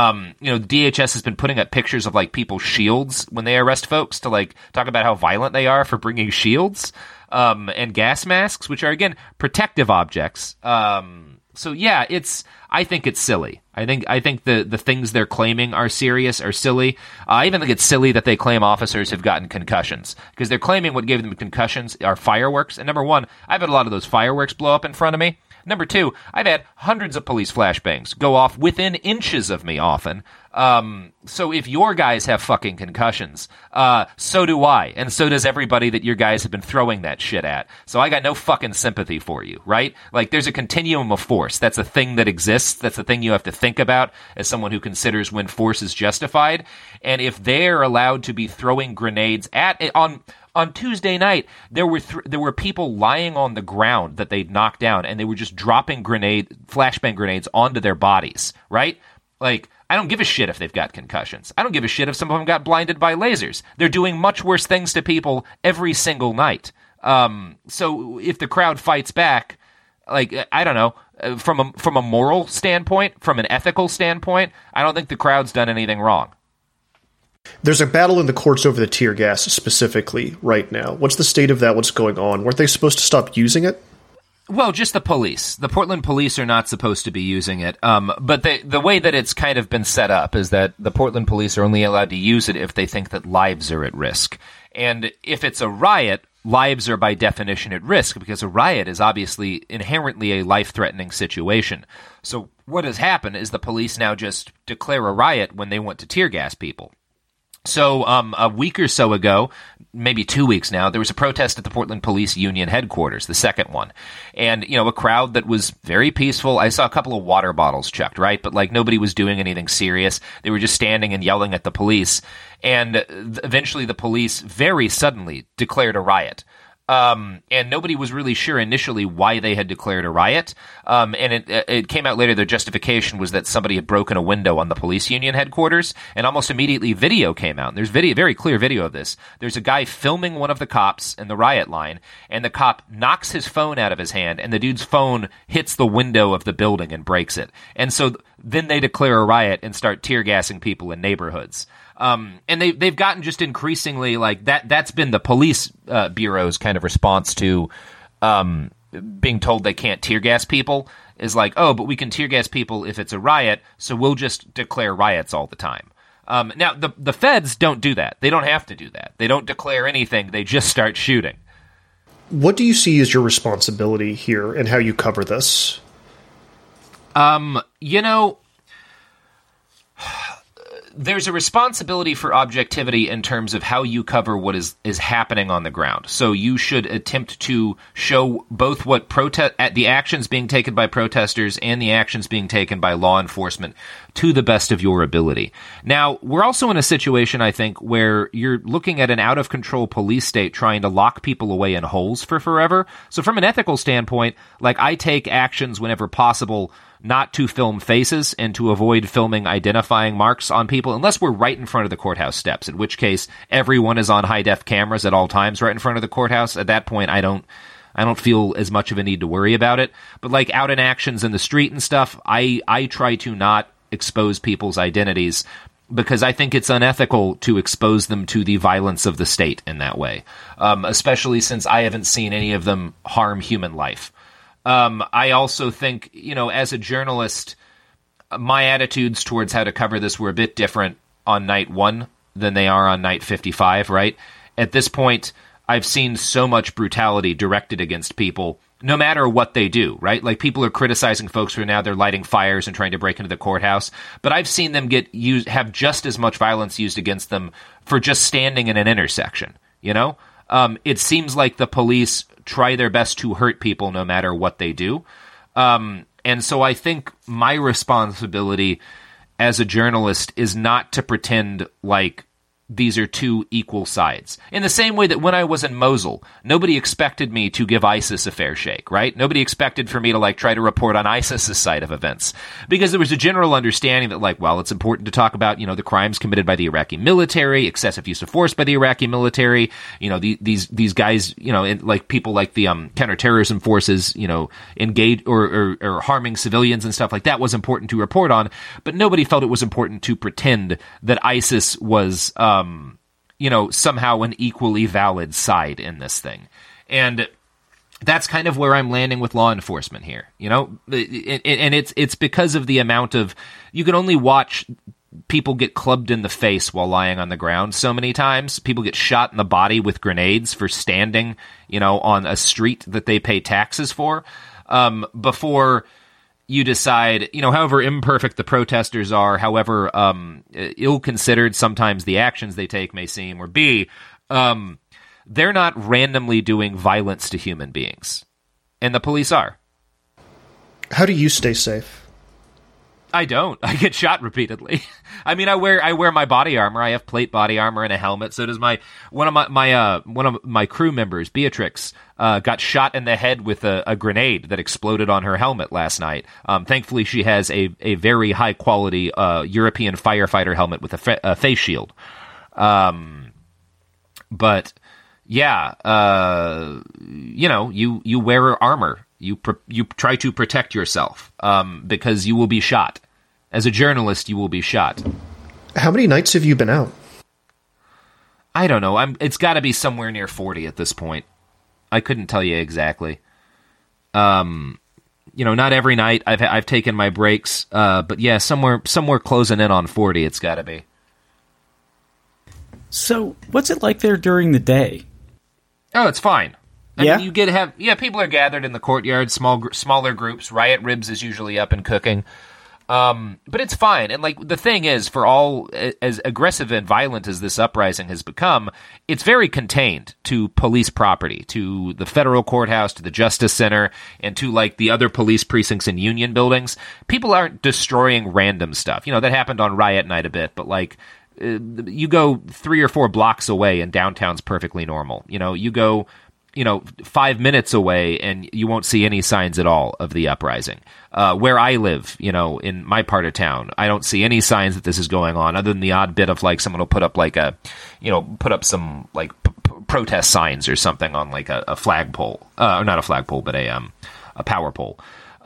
S3: DHS has been putting up pictures of, like, people's shields when they arrest folks to, like, talk about how violent they are for bringing shields, and gas masks, which are, again, protective objects. So yeah, I think it's silly. I think the things they're claiming are silly. I even think it's silly that they claim officers have gotten concussions, because they're claiming what gave them concussions are fireworks. And number one, I've had a lot of those fireworks blow up in front of me. Number two, I've had hundreds of police flashbangs go off within inches of me often. So if your guys have fucking concussions, so do I. And so does everybody that your guys have been throwing that shit at. So I got no fucking sympathy for you, right? Like, there's a continuum of force. That's a thing that exists. That's the thing you have to think about as someone who considers when force is justified. And if they're allowed to be throwing grenades on Tuesday night, there were people lying on the ground that they'd knocked down, and they were just dropping flashbang grenades onto their bodies, right? Like, I don't give a shit if they've got concussions. I don't give a shit if some of them got blinded by lasers. They're doing much worse things to people every single night. So if the crowd fights back, like, I don't know, from a moral standpoint, from an ethical standpoint, I don't think the crowd's done anything wrong.
S5: There's a battle in the courts over the tear gas specifically right now. What's the state of that? What's going on? Weren't they supposed to stop using it?
S3: Well, just the police. The Portland police are not supposed to be using it. But the way that it's kind of been set up is that the Portland police are only allowed to use it if they think that lives are at risk. And if it's a riot, lives are by definition at risk, because a riot is obviously inherently a life-threatening situation. So what has happened is the police now just declare a riot when they want to tear gas people. So a week or so ago, maybe 2 weeks now, there was a protest at the Portland Police Union headquarters, the second one. And, a crowd that was very peaceful. I saw a couple of water bottles chucked, right? But, nobody was doing anything serious. They were just standing and yelling at the police. And eventually the police very suddenly declared a riot. And nobody was really sure initially why they had declared a riot. And it came out later, their justification was that somebody had broken a window on the police union headquarters, and almost immediately video came out. And there's very clear video of this. There's a guy filming one of the cops in the riot line, and the cop knocks his phone out of his hand, and the dude's phone hits the window of the building and breaks it. And so then they declare a riot and start tear gassing people in neighborhoods. And they've gotten just increasingly that's been the police bureau's kind of response to being told they can't tear gas people, is but we can tear gas people if it's a riot, so we'll just declare riots all the time. Now, the feds don't do that. They don't have to do that. They don't declare anything. They just start shooting.
S5: What do you see as your responsibility here and how you cover this? There's a responsibility for objectivity in terms of how you cover what is happening on the ground. So you should attempt to show both what the actions being taken by protesters and the actions being taken by law enforcement to the best of your ability. Now, we're also in a situation, I think, where you're looking at an out-of-control police state trying to lock people away in holes for forever. So from an ethical standpoint, I take actions whenever possible not to film faces and to avoid filming identifying marks on people unless we're right in front of the courthouse steps, in which case everyone is on high-def cameras at all times right in front of the courthouse. At that point, I don't feel as much of a need to worry about it. But out in actions in the street and stuff, I try to not expose people's identities because I think it's unethical to expose them to the violence of the state in that way, especially since I haven't seen any of them harm human life. I also think, as a journalist, my attitudes towards how to cover this were a bit different on night 1 than they are on night 55, right? At this point, I've seen so much brutality directed against people, no matter what they do, right? People are criticizing folks who they're lighting fires and trying to break into the courthouse, but I've seen them have just as much violence used against them for just standing in an intersection, It seems like the police try their best to hurt people no matter what they do. And so I think my responsibility as a journalist is not to pretend like these are two equal sides. In the same way that when I was in Mosul, nobody expected me to give ISIS a fair shake, right? Nobody expected for me to try to report on ISIS's side of events. Because there was a general understanding that it's important to talk about, the crimes committed by the Iraqi military, excessive use of force by the Iraqi military, these guys, people like the counterterrorism forces, engage or harming civilians and stuff like that was important to report on. But nobody felt it was important to pretend that ISIS was somehow an equally valid side in this thing. And that's kind of where I'm landing with law enforcement here, and it's because of the amount of, you can only watch people get clubbed in the face while lying on the ground so many times. People get shot in the body with grenades for standing, on a street that they pay taxes for, before you decide, however imperfect the protesters are, however ill-considered sometimes the actions they take may seem or be, they're not randomly doing violence to human beings. And the police are. How do you stay safe?
S3: I don't. I get shot repeatedly. I mean, I wear my body armor. I have plate body armor and a helmet. So does one of my crew members, Beatrix, got shot in the head with a grenade that exploded on her helmet last night. Thankfully, she has a very high quality European firefighter helmet with a face shield. But yeah, you wear armor. You try to protect yourself because you will be shot. As a journalist, you will be shot.
S5: How many nights have you been out?
S3: I don't know. It's got to be somewhere near 40 at this point. I couldn't tell you exactly. Not every night. I've taken my breaks, but yeah, somewhere closing in on 40. It's got to be.
S6: So, what's it like there during the day?
S3: Oh, it's fine. I
S6: Yeah?
S3: mean, people are gathered in the courtyard, smaller groups. Riot Ribs is usually up and cooking. But it's fine. And like the thing is, for all as aggressive and violent as this uprising has become, it's very contained to police property, to the federal courthouse, to the Justice Center, and to like the other police precincts and union buildings. People aren't destroying random stuff. That happened on Riot Night a bit, but like you go 3 or 4 blocks away and downtown's perfectly normal. You go 5 minutes away and you won't see any signs at all of the uprising. Where I live, in my part of town, I don't see any signs that this is going on, other than the odd bit of like someone will put up like some like protest signs or something on like a flagpole, or not a flagpole, but a power pole.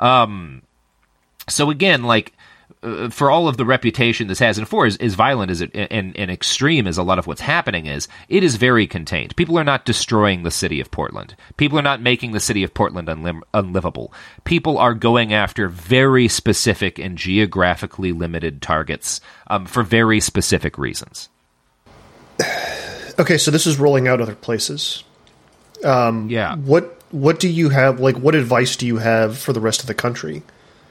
S3: So again, like, for all of the reputation this has, and for as violent as it and extreme as a lot of what's happening is, it is very contained. People are not destroying the city of Portland. People are not making the city of Portland unlivable. People are going after very specific and geographically limited targets for very specific reasons.
S5: Okay, so this is rolling out other places.
S3: Yeah.
S5: What do you have? Like, what advice do you have for the rest of the country?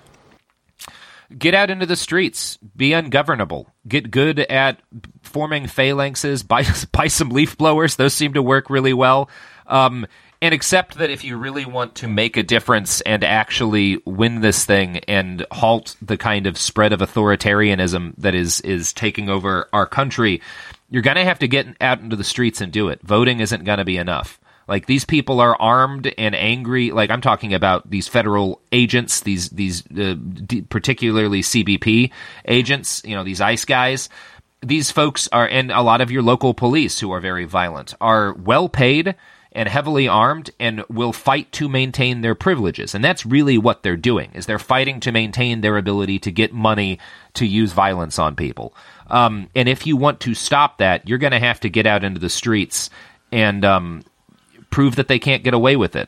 S3: Get out into the streets. Be ungovernable. Get good at forming phalanxes. Buy some leaf blowers. Those seem to work really well. And accept that if you really want to make a difference and actually win this thing and halt the kind of spread of authoritarianism that is taking over our country, you're going to have to get out into the streets and do it. Voting isn't going to be enough. Like, these people are armed and angry. Like, I'm talking about these federal agents, these particularly CBP agents, these ICE guys. These folks are, and a lot of your local police who are very violent, are well paid and heavily armed and will fight to maintain their privileges. And that's really what they're doing, is they're fighting to maintain their ability to get money to use violence on people. And if you want to stop that, you're going to have to get out into the streets and prove that they can't get away with it.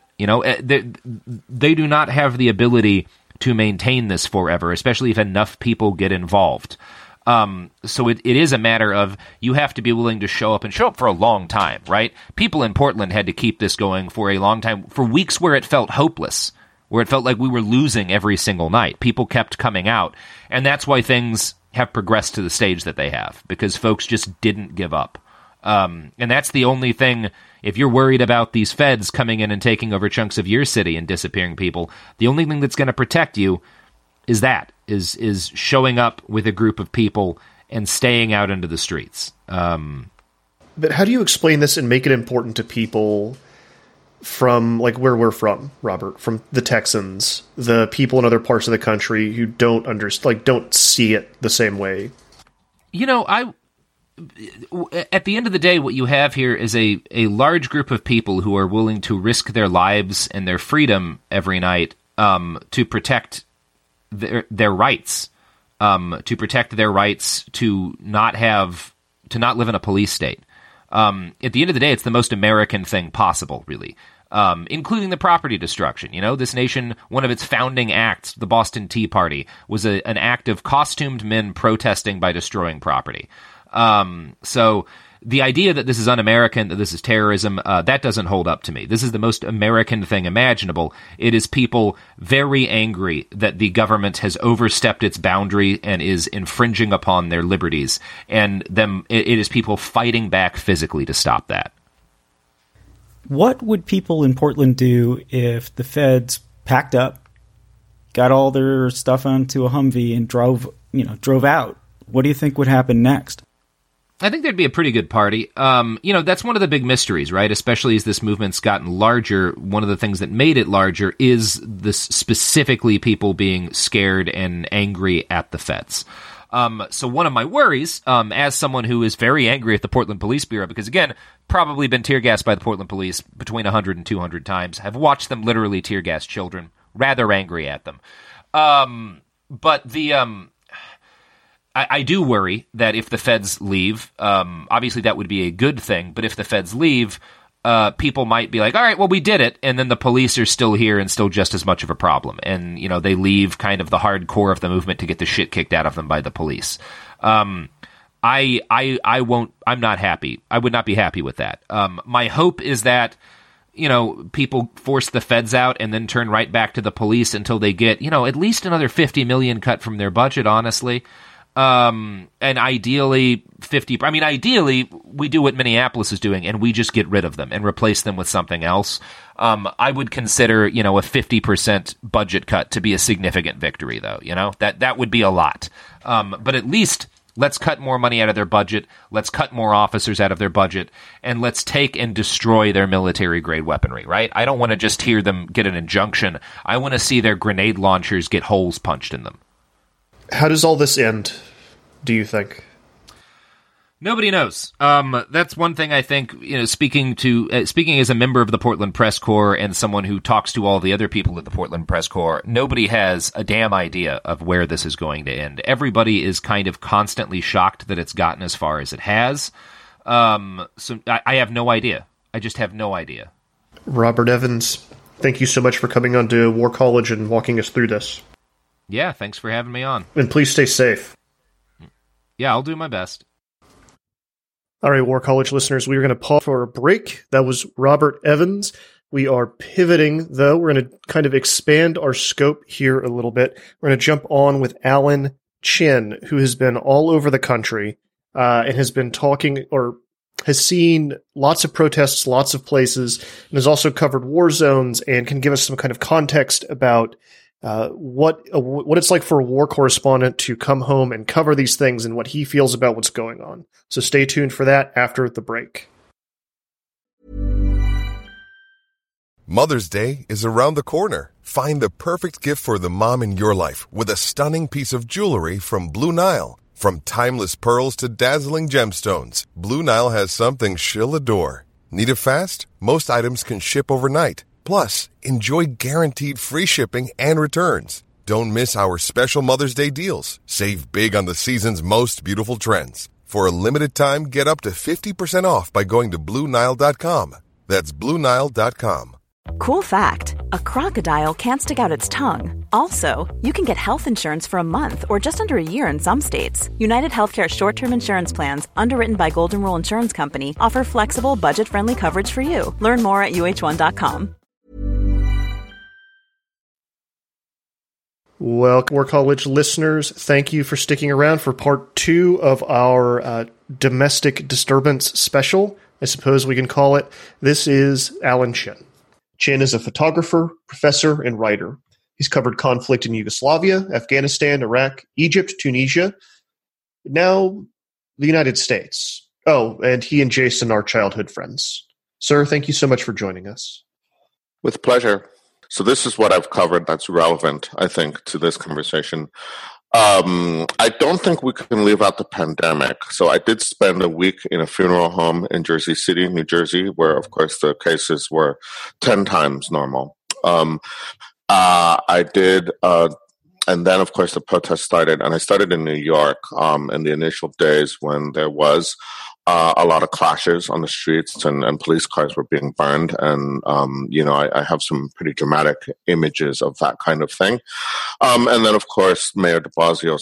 S3: They do not have the ability to maintain this forever, especially if enough people get involved. So it is a matter of, you have to be willing to show up for a long time, right? People in Portland had to keep this going for a long time, for weeks where it felt hopeless, where it felt like we were losing every single night. People kept coming out, and that's why things have progressed to the stage that they have, because folks just didn't give up. And that's the only thing. If you're worried about these feds coming in and taking over chunks of your city and disappearing people, the only thing that's going to protect you is showing up with a group of people and staying out into the streets.
S5: But how do you explain this and make it important to people from, like, where we're from, Robert, from the Texans, the people in other parts of the country who don't see it the same way?
S3: At the end of the day, what you have here is a large group of people who are willing to risk their lives and their freedom every night to protect their rights, to protect their rights to not live in a police state. At the end of the day, it's the most American thing possible, really, including the property destruction. This nation, one of its founding acts, the Boston Tea Party, was an act of costumed men protesting by destroying property. So the idea that this is un-American, that this is terrorism, that doesn't hold up to me. This is the most American thing imaginable. It is people very angry that the government has overstepped its boundary and is infringing upon their liberties, and it is people fighting back physically to stop that.
S6: What would people in Portland do if the feds packed up, got all their stuff onto a Humvee, and drove out? What do you think would happen next?
S3: I think there'd be a pretty good party. That's one of the big mysteries, right? Especially as this movement's gotten larger. One of the things that made it larger is this specifically people being scared and angry at the feds. So one of my worries, as someone who is very angry at the Portland Police Bureau, because again, probably been tear gassed by the Portland Police between 100 and 200 times, have watched them literally tear gas children, rather angry at them. But I do worry that if the feds leave, obviously that would be a good thing, but if the feds leave, people might be like, all right, well, we did it, and then the police are still here and still just as much of a problem. And, they leave kind of the hardcore of the movement to get the shit kicked out of them by the police. I'm not happy. I would not be happy with that. My hope is that, people force the feds out and then turn right back to the police until they get, at least another $50 million cut from their budget, honestly. And ideally ideally we do what Minneapolis is doing and we just get rid of them and replace them with something else. I would consider, a 50% budget cut to be a significant victory though, that would be a lot. But at least let's cut more money out of their budget. Let's cut more officers out of their budget, and let's take and destroy their military-grade weaponry, right? I don't want to just hear them get an injunction. I want to see their grenade launchers get holes punched in them.
S5: How does all this end, do you think?
S3: Nobody knows. That's one thing I think, speaking as a member of the Portland Press Corps and someone who talks to all the other people at the Portland Press Corps, nobody has a damn idea of where this is going to end. Everybody is kind of constantly shocked that it's gotten as far as it has. So I have no idea. I just have no idea.
S5: Robert Evans, thank you so much for coming on to War College and walking us through this.
S3: Yeah, thanks for having me on.
S5: And please stay safe.
S3: Yeah, I'll do my best.
S5: All right, War College listeners, we are going to pause for a break. That was Robert Evans. We are pivoting, though. We're going to kind of expand our scope here a little bit. We're going to jump on with Alan Chin, who has been all over the country and has been talking or has seen lots of protests, lots of places, and has also covered war zones and can give us some kind of context about what it's like for a war correspondent to come home and cover these things and what he feels about what's going on. So stay tuned for that after the break.
S7: Mother's Day is around the corner. Find the perfect gift for the mom in your life with a stunning piece of jewelry from Blue Nile. From timeless pearls to dazzling gemstones, Blue Nile has something she'll adore. Need it fast? Most items can ship overnight. Plus, enjoy guaranteed free shipping and returns. Don't miss our special Mother's Day deals. Save big on the season's most beautiful trends. For a limited time, get up to 50% off by going to BlueNile.com. That's BlueNile.com.
S8: Cool fact, a crocodile can't stick out its tongue. Also, you can get health insurance for a month or just under a year in some states. United Healthcare short-term insurance plans, underwritten by Golden Rule Insurance Company, offer flexible, budget-friendly coverage for you. Learn more at UH1.com.
S5: Well, War College listeners, thank you for sticking around for part 2 of our domestic disturbance special, I suppose we can call it. This is Alan Chin. Chin is a photographer, professor, and writer. He's covered conflict in Yugoslavia, Afghanistan, Iraq, Egypt, Tunisia, now the United States. Oh, and he and Jason are childhood friends. Sir, thank you so much for joining us.
S9: With pleasure. So this is what I've covered that's relevant, I think, to this conversation. I don't think we can leave out the pandemic. So I did spend a week in a funeral home in Jersey City, New Jersey, where, of course, the cases were 10 times normal. I did, and then, of course, the protest started, and I started in New York in the initial days when there was a lot of clashes on the streets and police cars were being burned. And, I have some pretty dramatic images of that kind of thing. And then, of course, Mayor de Blasio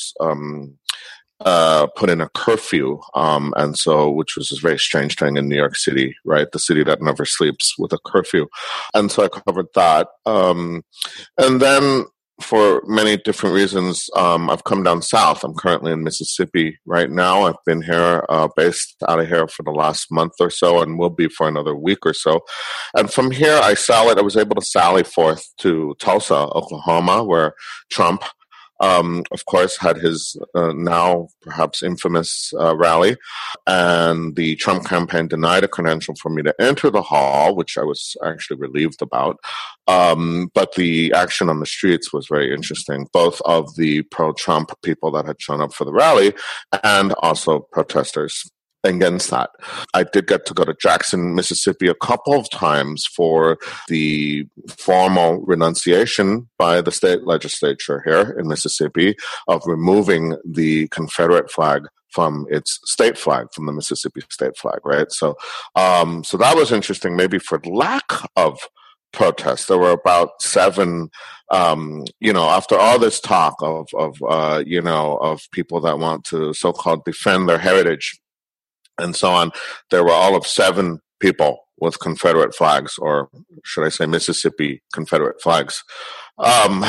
S9: put in a curfew, which was a very strange thing in New York City, right? The city that never sleeps, with a curfew. And so I covered that. And then, for many different reasons, I've come down south. I'm currently in Mississippi right now. I've been here, based out of here for the last month or so, and will be for another week or so. And from here, I was able to sally forth to Tulsa, Oklahoma, where Trump, of course, had his now perhaps infamous rally, and the Trump campaign denied a credential for me to enter the hall, which I was actually relieved about. But the action on the streets was very interesting, both of the pro-Trump people that had shown up for the rally and also protesters. against that. I did get to go to Jackson, Mississippi a couple of times for the formal renunciation by the state legislature here in Mississippi of removing the Confederate flag from its state flag, from the Mississippi state flag, right? So that was interesting, maybe for lack of protests. There were about 7, after all this talk of people that want to so-called defend their heritage and so on, there were all of 7 people with Confederate flags, or should I say Mississippi Confederate flags. And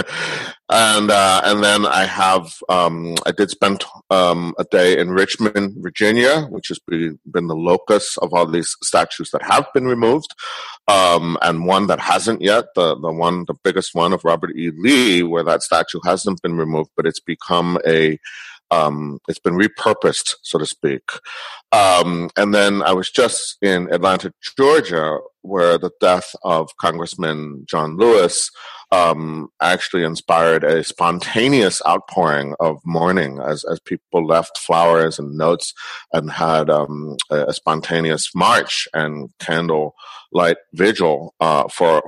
S9: then I did spend a day in Richmond, Virginia, which has been the locus of all these statues that have been removed, and one that hasn't yet, the biggest one of Robert E. Lee, where that statue hasn't been removed, but it's become it's been repurposed, so to speak. And then I was just in Atlanta, Georgia, where the death of Congressman John Lewis actually inspired a spontaneous outpouring of mourning as people left flowers and notes and had a spontaneous march and candlelight vigil for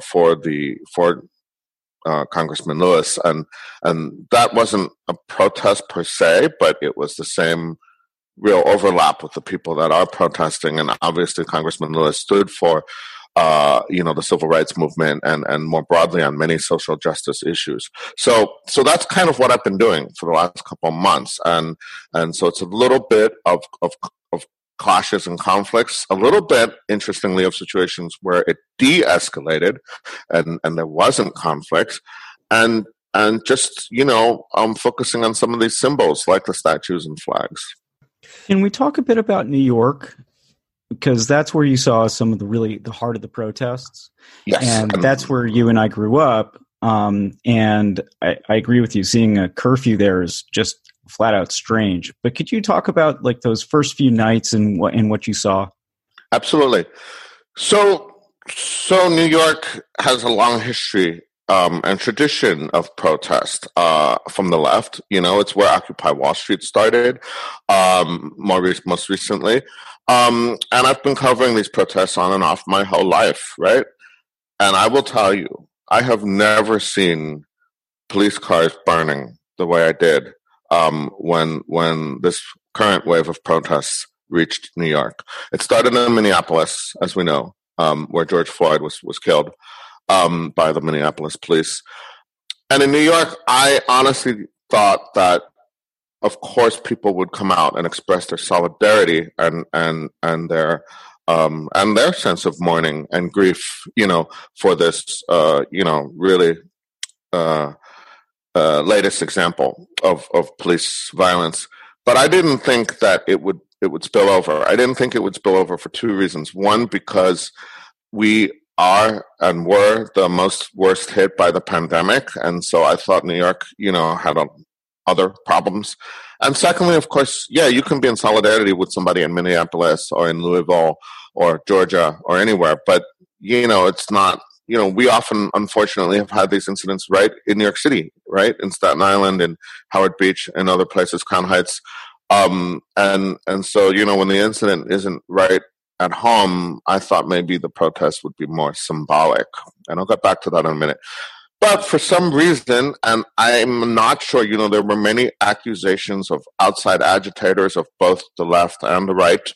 S9: Congressman Lewis, and that wasn't a protest per se, but it was the same real overlap with the people that are protesting, and obviously Congressman Lewis stood for the civil rights movement and more broadly on many social justice issues. So that's kind of what I've been doing for the last couple of months, and so it's a little bit of clashes and conflicts, a little bit, interestingly, of situations where it de-escalated and there wasn't conflict, and just, I'm focusing on some of these symbols like the statues and flags.
S6: Can we talk a bit about New York? Because that's where you saw some of the heart of the protests.
S9: Yes.
S6: And that's where you and I grew up. And I agree with you, seeing a curfew there is just flat out strange. But could you talk about like those first few nights and what you saw? Absolutely.
S9: So New York has a long history and tradition of protest from the left. It's where Occupy Wall Street started most recently. And I've been covering these protests on and off my whole life, right? And I will tell you, I have never seen police cars burning the way I did when this current wave of protests reached New York. It started in Minneapolis, as we know, where George Floyd was killed by the Minneapolis police. And in New York, I honestly thought that, of course, people would come out and express their solidarity and their sense of mourning and grief, for this, really latest example of police violence. But I didn't think that it would spill over. I didn't think it would spill over for 2 reasons. One, because we are and were the worst hit by the pandemic, and so I thought New York, had other problems. And secondly, of course, you can be in solidarity with somebody in Minneapolis or in Louisville or Georgia or anywhere, but it's not. We often, unfortunately, have had these incidents right in New York City, right in Staten Island and Howard Beach and other places, Crown Heights, and so when the incident isn't right at home, I thought maybe the protest would be more symbolic, and I'll get back to that in a minute. But for some reason, and I'm not sure, there were many accusations of outside agitators of both the left and the right.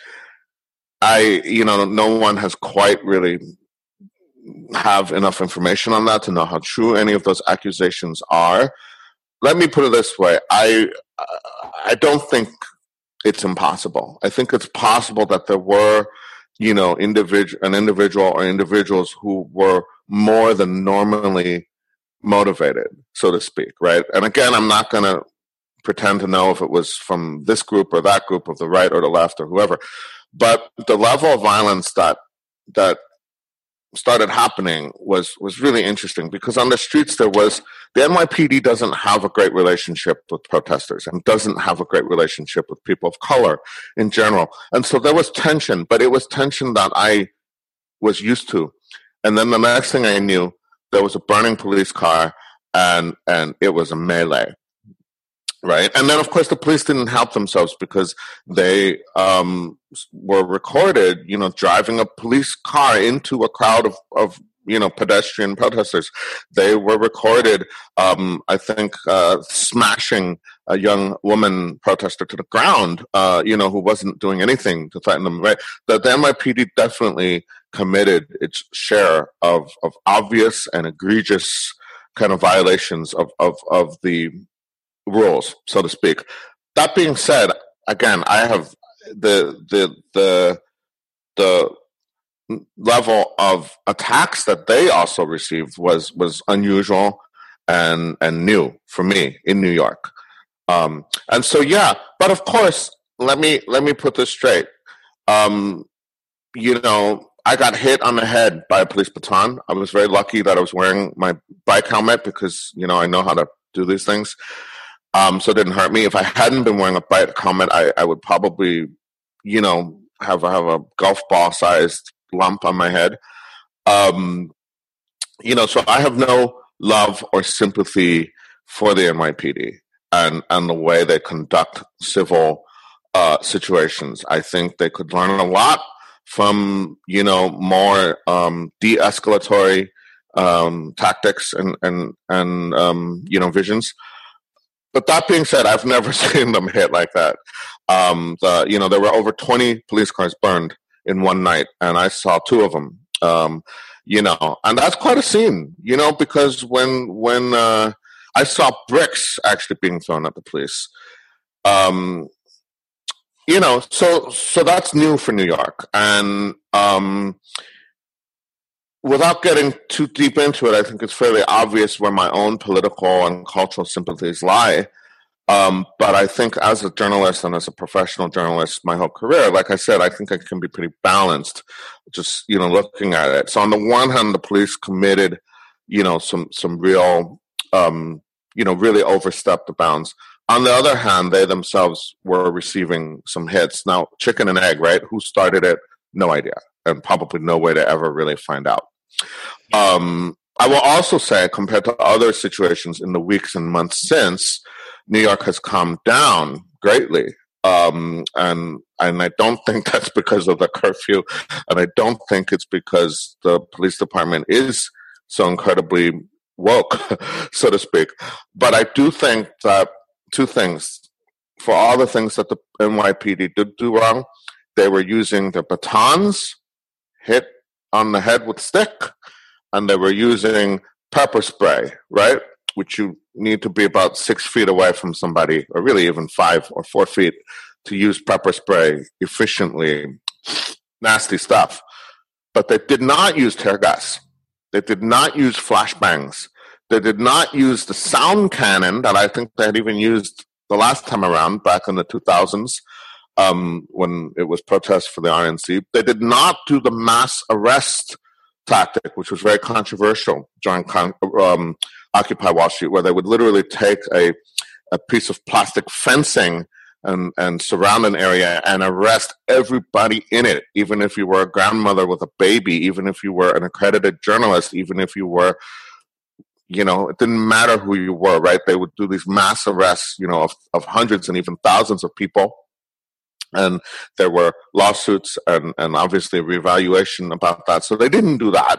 S9: No one has quite really have enough information on that to know how true any of those accusations are. Let me put it this way. I don't think it's impossible. I think it's possible that there were, an individual or individuals who were more than normally motivated, so to speak, right? And again, I'm not going to pretend to know if it was from this group or that group of the right or the left or whoever, but the level of violence that started happening was really interesting, because on the streets the NYPD doesn't have a great relationship with protesters and doesn't have a great relationship with people of color in general. And so there was tension, but it was tension that I was used to. And then the next thing I knew, there was a burning police car and it was a melee. Right. And then, of course, the police didn't help themselves because they were recorded, driving a police car into a crowd of pedestrian protesters. They were recorded, I think, smashing a young woman protester to the ground, who wasn't doing anything to threaten them. Right. The NYPD definitely committed its share of obvious and egregious kind of violations of the rules, so to speak. That being said, again, I have the level of attacks that they also received was unusual and new for me in New York. And so, yeah, but of course, let me put this straight. I got hit on the head by a police baton. I was very lucky that I was wearing my bike helmet because, I know how to do these things. So it didn't hurt me. If I hadn't been wearing a bike helmet, I would probably, have a golf ball sized lump on my head. So I have no love or sympathy for the NYPD and the way they conduct civil situations. I think they could learn a lot from, more de-escalatory tactics and visions. But that being said, I've never seen them hit like that. There were over 20 police cars burned in one night, and I saw 2 of them. And that's quite a scene, because when I saw bricks actually being thrown at the police, so that's new for New York. And without getting too deep into it, I think it's fairly obvious where my own political and cultural sympathies lie. But I think as a journalist and as a professional journalist, my whole career, like I said, I think I can be pretty balanced just, looking at it. So on the one hand, the police committed, some real, really overstepped the bounds. On the other hand, they themselves were receiving some hits. Now, chicken and egg, right? Who started it? No idea. And probably no way to ever really find out. I will also say, compared to other situations in the weeks and months since, New York has calmed down greatly. And I don't think that's because of the curfew. And I don't think it's because the police department is so incredibly woke, so to speak. But I do think that 2 things. For all the things that the NYPD did do wrong, they were using their batons, hit on the head with stick, and they were using pepper spray, right? Which you need to be about 6 feet away from somebody, or really even 5 or 4 feet, to use pepper spray efficiently. Nasty stuff. But they did not use tear gas. They did not use flashbangs. They did not use the sound cannon that I think they had even used the last time around, back in the 2000s, when it was protests for the RNC. They did not do the mass arrest tactic, which was very controversial during Occupy Wall Street, where they would literally take a piece of plastic fencing and surround an area and arrest everybody in it, even if you were a grandmother with a baby, even if you were an accredited journalist, even if you were, it didn't matter who you were, right? They would do these mass arrests, of hundreds and even thousands of people. And there were lawsuits and obviously reevaluation about that. So they didn't do that.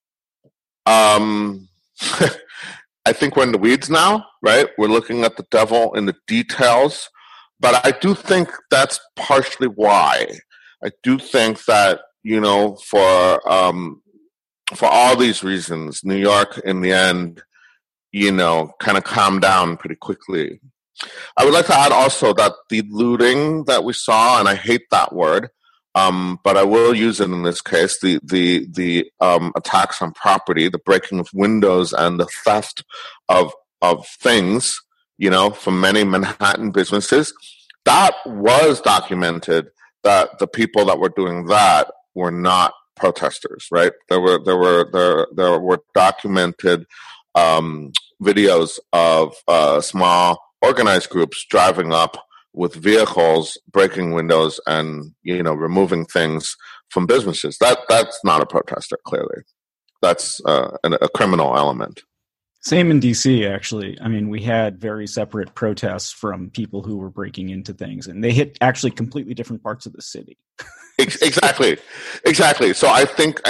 S9: I think we're in the weeds now, right? We're looking at the devil in the details. But I do think that's partially why. I do think that, for all these reasons, New York, in the end, kind of calmed down pretty quickly. I would like to add also that the looting that we saw, and I hate that word, but I will use it in this case, the attacks on property, the breaking of windows, and the theft of things, from many Manhattan businesses, that was documented that the people that were doing that were not protesters, right? There were documented videos of small organized groups driving up with vehicles, breaking windows, and removing things from businesses. That's not a protester. Clearly, that's a criminal element.
S6: Same in DC, actually. I mean, we had very separate protests from people who were breaking into things, and they hit actually completely different parts of the city.
S9: Exactly. So I think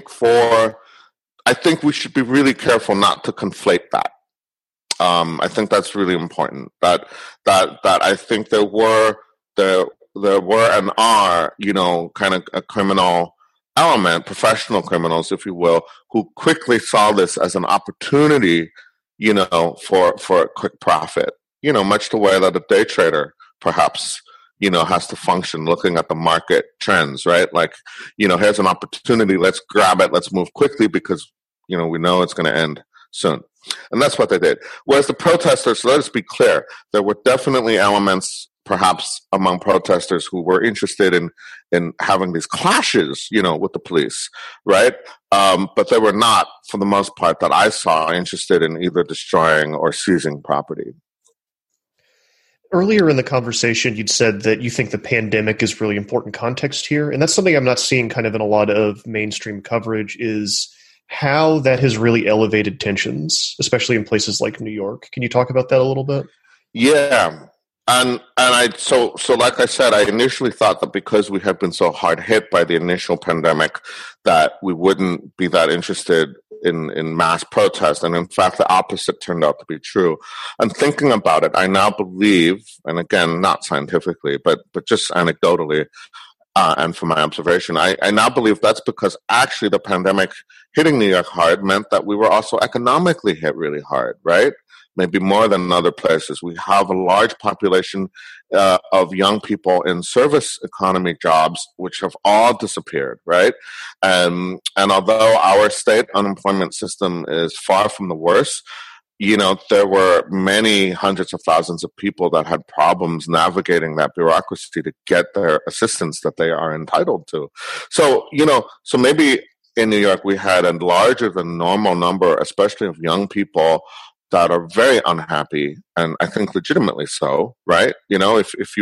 S9: we should be really careful not to conflate that. I think that's really important. That I think there were and are, kind of a criminal element, professional criminals, if you will, who quickly saw this as an opportunity, for a quick profit. Much the way that a day trader perhaps, has to function looking at the market trends, right? Like, here's an opportunity, let's grab it, let's move quickly because, we know it's going to end soon. And that's what they did. Whereas the protesters, let us be clear, there were definitely elements perhaps among protesters who were interested in having these clashes, with the police, right? But they were not, for the most part, that I saw, interested in either destroying or seizing property.
S5: Earlier in the conversation, you'd said that you think the pandemic is really important context here. And that's something I'm not seeing kind of in a lot of mainstream coverage, is how that has really elevated tensions, especially in places like New York. Can you talk about that a little bit?
S9: Yeah. And so like I said, I initially thought that because we had been so hard hit by the initial pandemic that we wouldn't be that interested in mass protest. And in fact, the opposite turned out to be true. And thinking about it, I now believe, and again, not scientifically, but just anecdotally, and from my observation, I now believe that's because actually the pandemic hitting New York hard meant that we were also economically hit really hard, right? Maybe more than other places. We have a large population of young people in service economy jobs, which have all disappeared, right? And although our state unemployment system is far from the worst, there were many hundreds of thousands of people that had problems navigating that bureaucracy to get their assistance that they are entitled to. So, so maybe in New York, we had a larger than normal number, especially of young people that are very unhappy, and I think legitimately so, right? If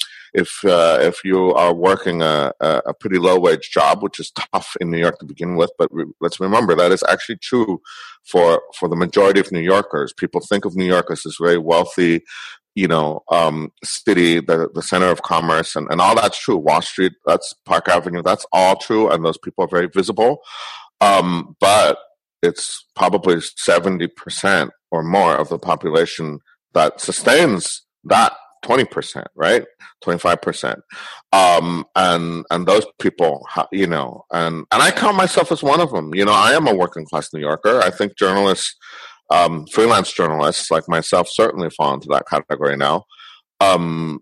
S9: you are working a pretty low wage job, which is tough in New York to begin with, but let's remember that is actually true for the majority of New Yorkers. People think of New York as this very wealthy, city, the center of commerce, and all that's true. Wall Street, that's Park Avenue, that's all true, and those people are very visible. But it's probably 70% or more of the population that sustains that 20%, right? 25%. And those people, and I count myself as one of them. I am a working class New Yorker. I think journalists, freelance journalists like myself certainly fall into that category now. And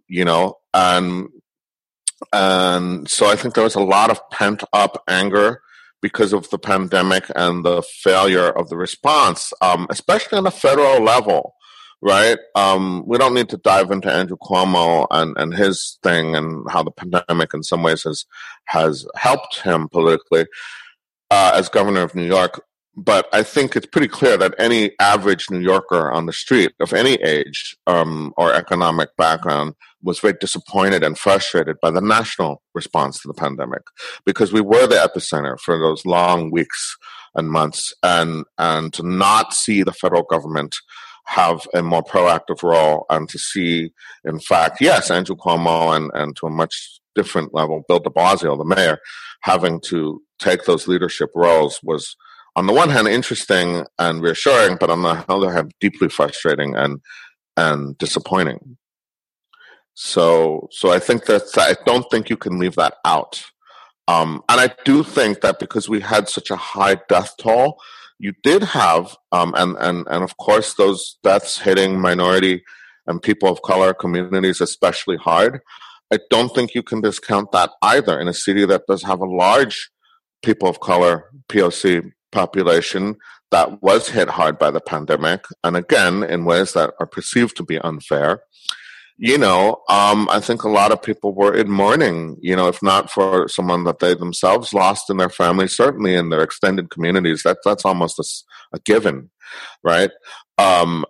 S9: so I think there was a lot of pent up anger because of the pandemic and the failure of the response, especially on a federal level, right? We don't need to dive into Andrew Cuomo and his thing and how the pandemic in some ways has helped him politically as governor of New York. But I think it's pretty clear that any average New Yorker on the street of any age or economic background was very disappointed and frustrated by the national response to the pandemic, because we were the epicenter for those long weeks and months, and to not see the federal government have a more proactive role, and to see, in fact, yes, Andrew Cuomo and to a much different level, Bill de Blasio, the mayor, having to take those leadership roles was, on the one hand, interesting and reassuring, but on the other hand, deeply frustrating and disappointing. So I think I don't think you can leave that out. And I do think that because we had such a high death toll, you did have, and of course, those deaths hitting minority and people of color communities especially hard. I don't think you can discount that either in a city that does have a large people of color, POC population that was hit hard by the pandemic, and again, in ways that are perceived to be unfair. I think a lot of people were in mourning, if not for someone that they themselves lost in their family, certainly in their extended communities. That's almost a given, right? And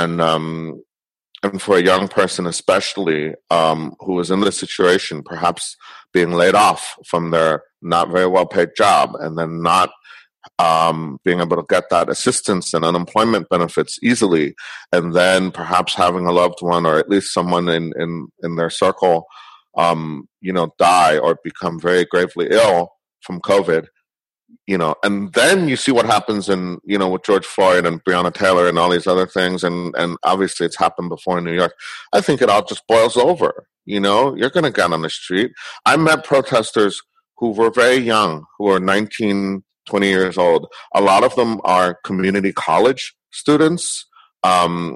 S9: for a young person especially, who was in this situation, perhaps being laid off from their not very well paid job and then not being able to get that assistance and unemployment benefits easily, and then perhaps having a loved one or at least someone in their circle, die or become very gravely ill from COVID, and then you see what happens with George Floyd and Breonna Taylor and all these other things, and obviously it's happened before in New York. I think it all just boils over. You're going to get on the street. I met protesters who were very young, who were 19, 20 years old. A lot of them are community college students, or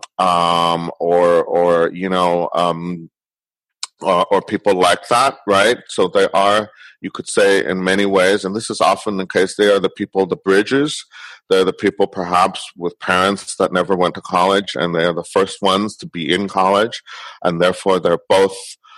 S9: people like that, right? So they are, you could say, in many ways, and this is often the case, they are the people, the bridges. They're the people perhaps with parents that never went to college, and they are the first ones to be in college, and therefore they're both,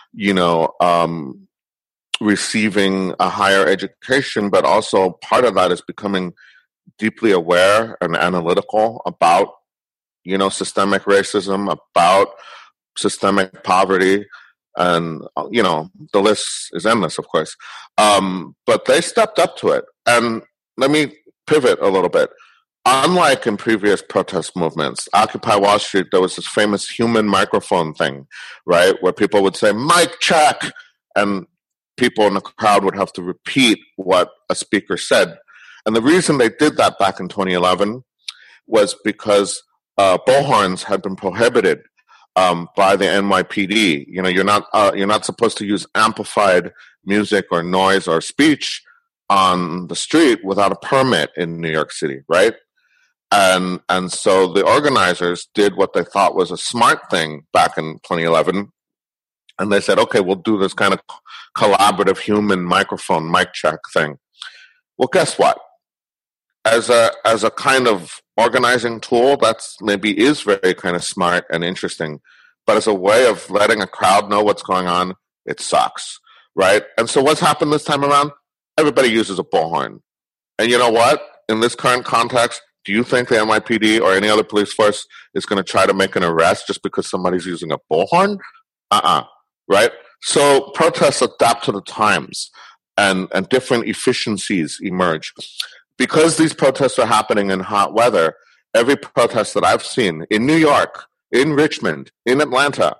S9: receiving a higher education, but also part of that is becoming deeply aware and analytical about, systemic racism, about systemic poverty, and, the list is endless, of course. But they stepped up to it. And let me pivot a little bit. Unlike in previous protest movements, Occupy Wall Street, there was this famous human microphone thing, right? Where people would say, "Mic check," and people in the crowd would have to repeat what a speaker said. And the reason they did that back in 2011 was because bullhorns had been prohibited by the NYPD. You're not supposed to use amplified music or noise or speech on the street without a permit in New York City, right? And so the organizers did what they thought was a smart thing back in 2011. And they said, okay, we'll do this kind of collaborative human microphone mic check thing. Well, guess what? As a kind of organizing tool, that's maybe is very kind of smart and interesting. But as a way of letting a crowd know what's going on, it sucks, right? And so what's happened this time around? Everybody uses a bullhorn. And you know what? In this current context, do you think the NYPD or any other police force is going to try to make an arrest just because somebody's using a bullhorn? Right? So protests adapt to the times, and different efficiencies emerge. Because these protests are happening in hot weather, every protest that I've seen in New York, in Richmond, in Atlanta,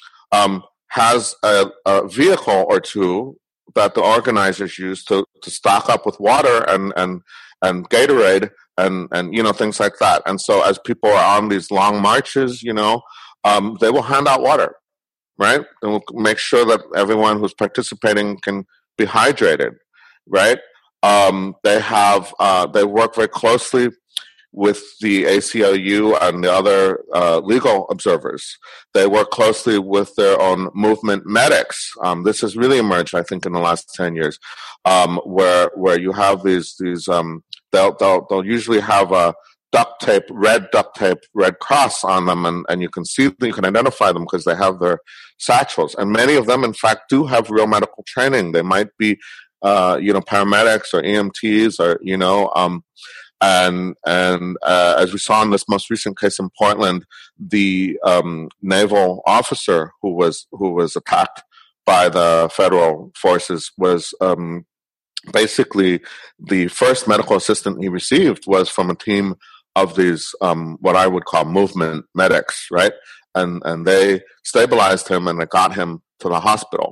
S9: has a vehicle or two that the organizers use to stock up with water and Gatorade and things like that. And so as people are on these long marches, they will hand out water. Right? And we'll make sure that everyone who's participating can be hydrated, right? They work very closely with the ACLU and the other legal observers. They work closely with their own movement medics. This has really emerged, I think, in the last 10 years, where you have these they'll usually have a red duct tape, Red Cross on them, and you can identify them because they have their satchels. And many of them, in fact, do have real medical training. They might be, paramedics or EMTs or, as we saw in this most recent case in Portland, the naval officer who was attacked by the federal forces was basically the first medical assistant he received was from a team of these, what I would call movement medics, right? And they stabilized him and they got him to the hospital.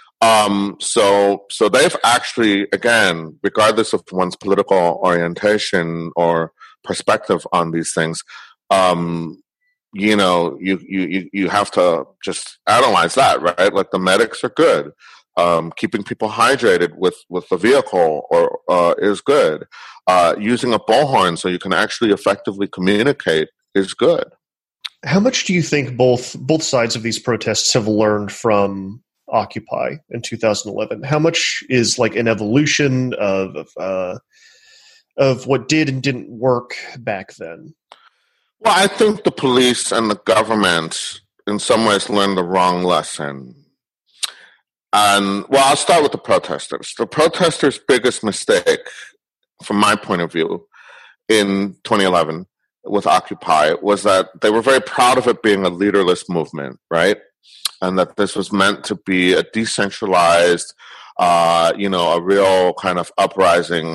S9: So they've actually, again, regardless of one's political orientation or perspective on these things, you have to just analyze that, right? Like the medics are good. Keeping people hydrated with the vehicle is good. Using a bullhorn so you can actually effectively communicate is good.
S5: How much do you think both sides of these protests have learned from Occupy in 2011? How much is like an evolution of what did and didn't work back then?
S9: Well, I think the police and the government in some ways learned the wrong lesson. And, well, I'll start with the protesters. The protesters' biggest mistake, from my point of view, in 2011 with Occupy was that they were very proud of it being a leaderless movement, right? And that this was meant to be a decentralized, a real kind of uprising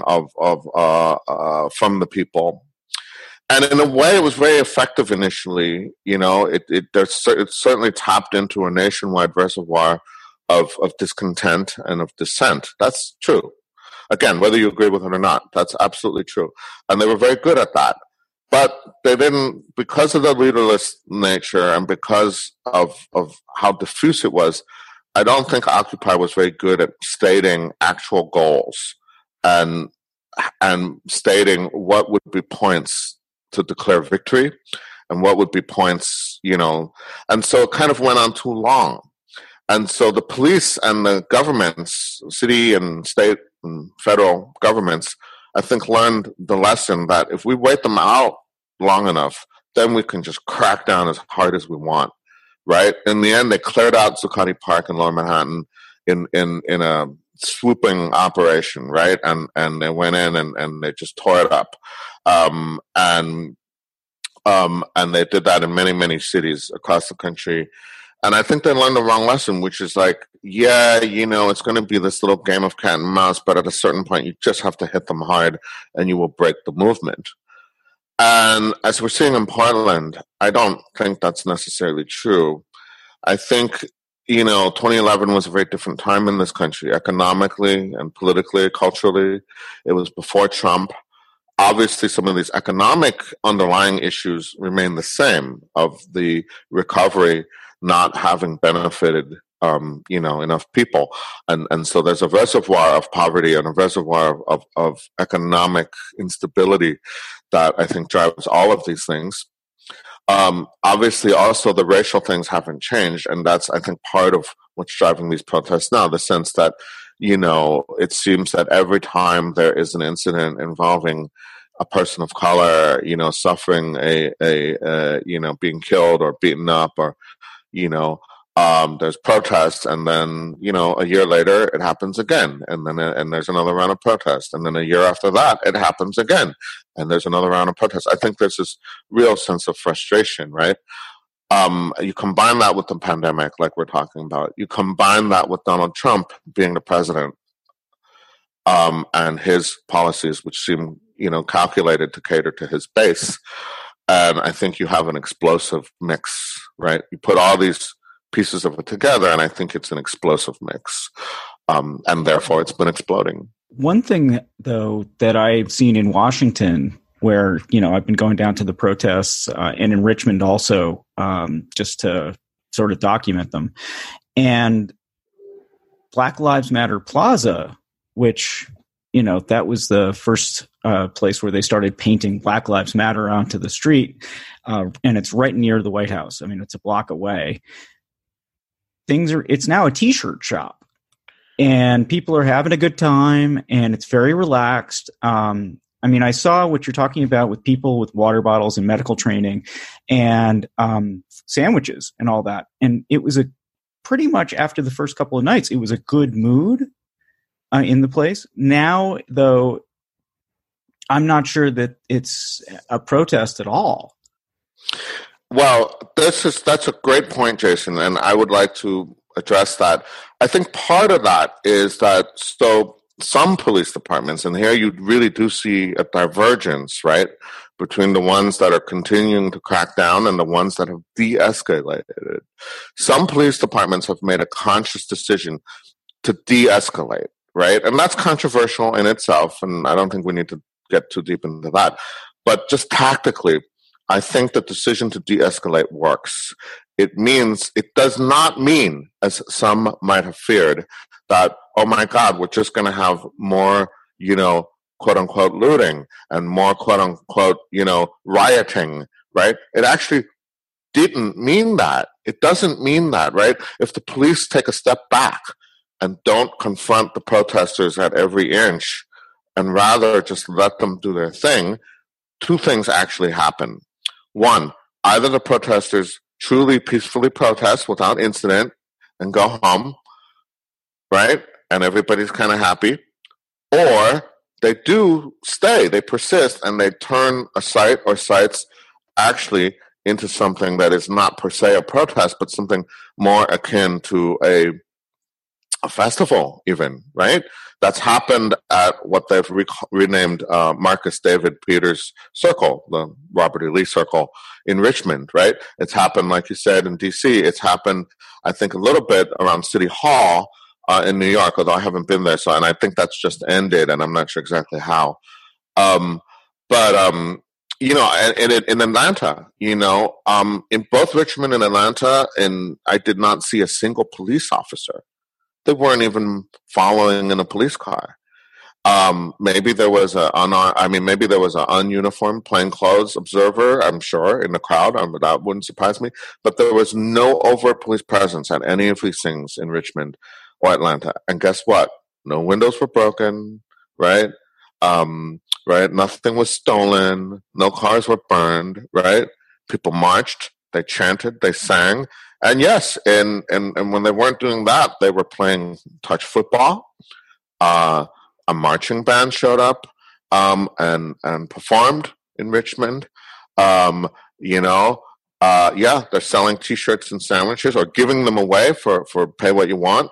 S9: from the people. And in a way, it was very effective initially. It certainly tapped into a nationwide reservoir of discontent and of dissent. That's true. Again, whether you agree with it or not, that's absolutely true. And they were very good at that. But they didn't, because of the leaderless nature and because of how diffuse it was, I don't think Occupy was very good at stating actual goals and stating what would be points to declare victory and what would be points, and so it kind of went on too long. And so the police and the governments, city and state and federal governments, I think learned the lesson that if we wait them out long enough, then we can just crack down as hard as we want, right? In the end, they cleared out Zuccotti Park in Lower Manhattan in a swooping operation, right? And they went in and they just tore it up. And they did that in many, many cities across the country. And I think they learned the wrong lesson, which is like, it's going to be this little game of cat and mouse, but at a certain point, you just have to hit them hard and you will break the movement. And as we're seeing in Portland, I don't think that's necessarily true. I think, 2011 was a very different time in this country, economically and politically, culturally. It was before Trump. Obviously, some of these economic underlying issues remain the same, of the recovery not having benefited, enough people. And so there's a reservoir of poverty and a reservoir of economic instability that I think drives all of these things. Obviously, also the racial things haven't changed. And that's, I think, part of what's driving these protests now, the sense that, it seems that every time there is an incident involving a person of color, suffering being killed or beaten up or, there's protests, and then, a year later it happens again. And then, and there's another round of protests. And then a year after that, it happens again. And there's another round of protests. I think there's this real sense of frustration, right? You combine that with the pandemic, like we're talking about. You combine that with Donald Trump being the president, and his policies, which seem, calculated to cater to his base. And I think you have an explosive mix, right? You put all these pieces of it together, and I think it's an explosive mix. And therefore, it's been exploding.
S6: One thing, though, that I've seen in Washington, where, I've been going down to the protests, and in Richmond also, just to sort of document them. And Black Lives Matter Plaza, which, that was the first place where they started painting Black Lives Matter onto the street. And it's right near the White House. I mean, it's a block away. It's now a t-shirt shop, and people are having a good time, and it's very relaxed. I saw what you're talking about with people with water bottles and medical training and sandwiches and all that. And it was pretty much after the first couple of nights, it was a good mood in the place. Now, though, I'm not sure that it's a protest at all.
S9: Well, that's a great point, Jason, and I would like to address that. I think part of that is that some police departments, and here you really do see a divergence, right, between the ones that are continuing to crack down and the ones that have de-escalated. Some police departments have made a conscious decision to de-escalate, right? And that's controversial in itself, and I don't think we need to get too deep into that. But just tactically, I think the decision to de-escalate works. It does not mean, as some might have feared, that, oh my God, we're just going to have more, quote unquote, looting and more, quote unquote, rioting, right? It actually didn't mean that. It doesn't mean that, right? If the police take a step back and don't confront the protesters at every inch and rather just let them do their thing, two things actually happen. One, either the protesters truly peacefully protest without incident and go home, right? And everybody's kind of happy. Or they do stay, they persist, and they turn a site or sites actually into something that is not per se a protest, but something more akin to a festival even, right? That's happened at what they've renamed Marcus David Peters Circle, the Robert E. Lee Circle in Richmond, right? It's happened, like you said, in D.C. It's happened, I think, a little bit around City Hall in New York, although I haven't been there. And I think that's just ended, and I'm not sure exactly how. In Atlanta, in both Richmond and Atlanta, and I did not see a single police officer. They weren't even following in a police car. Maybe there was an ununiformed plainclothes observer, I'm sure, in the crowd. That wouldn't surprise me. But there was no overt police presence at any of these things in Richmond or Atlanta. And guess what? No windows were broken, right? Right? Nothing was stolen. No cars were burned, right? People marched. They chanted. They sang. And yes, and when they weren't doing that, they were playing touch football. A marching band showed up and performed in Richmond. They're selling T-shirts and sandwiches or giving them away for pay what you want.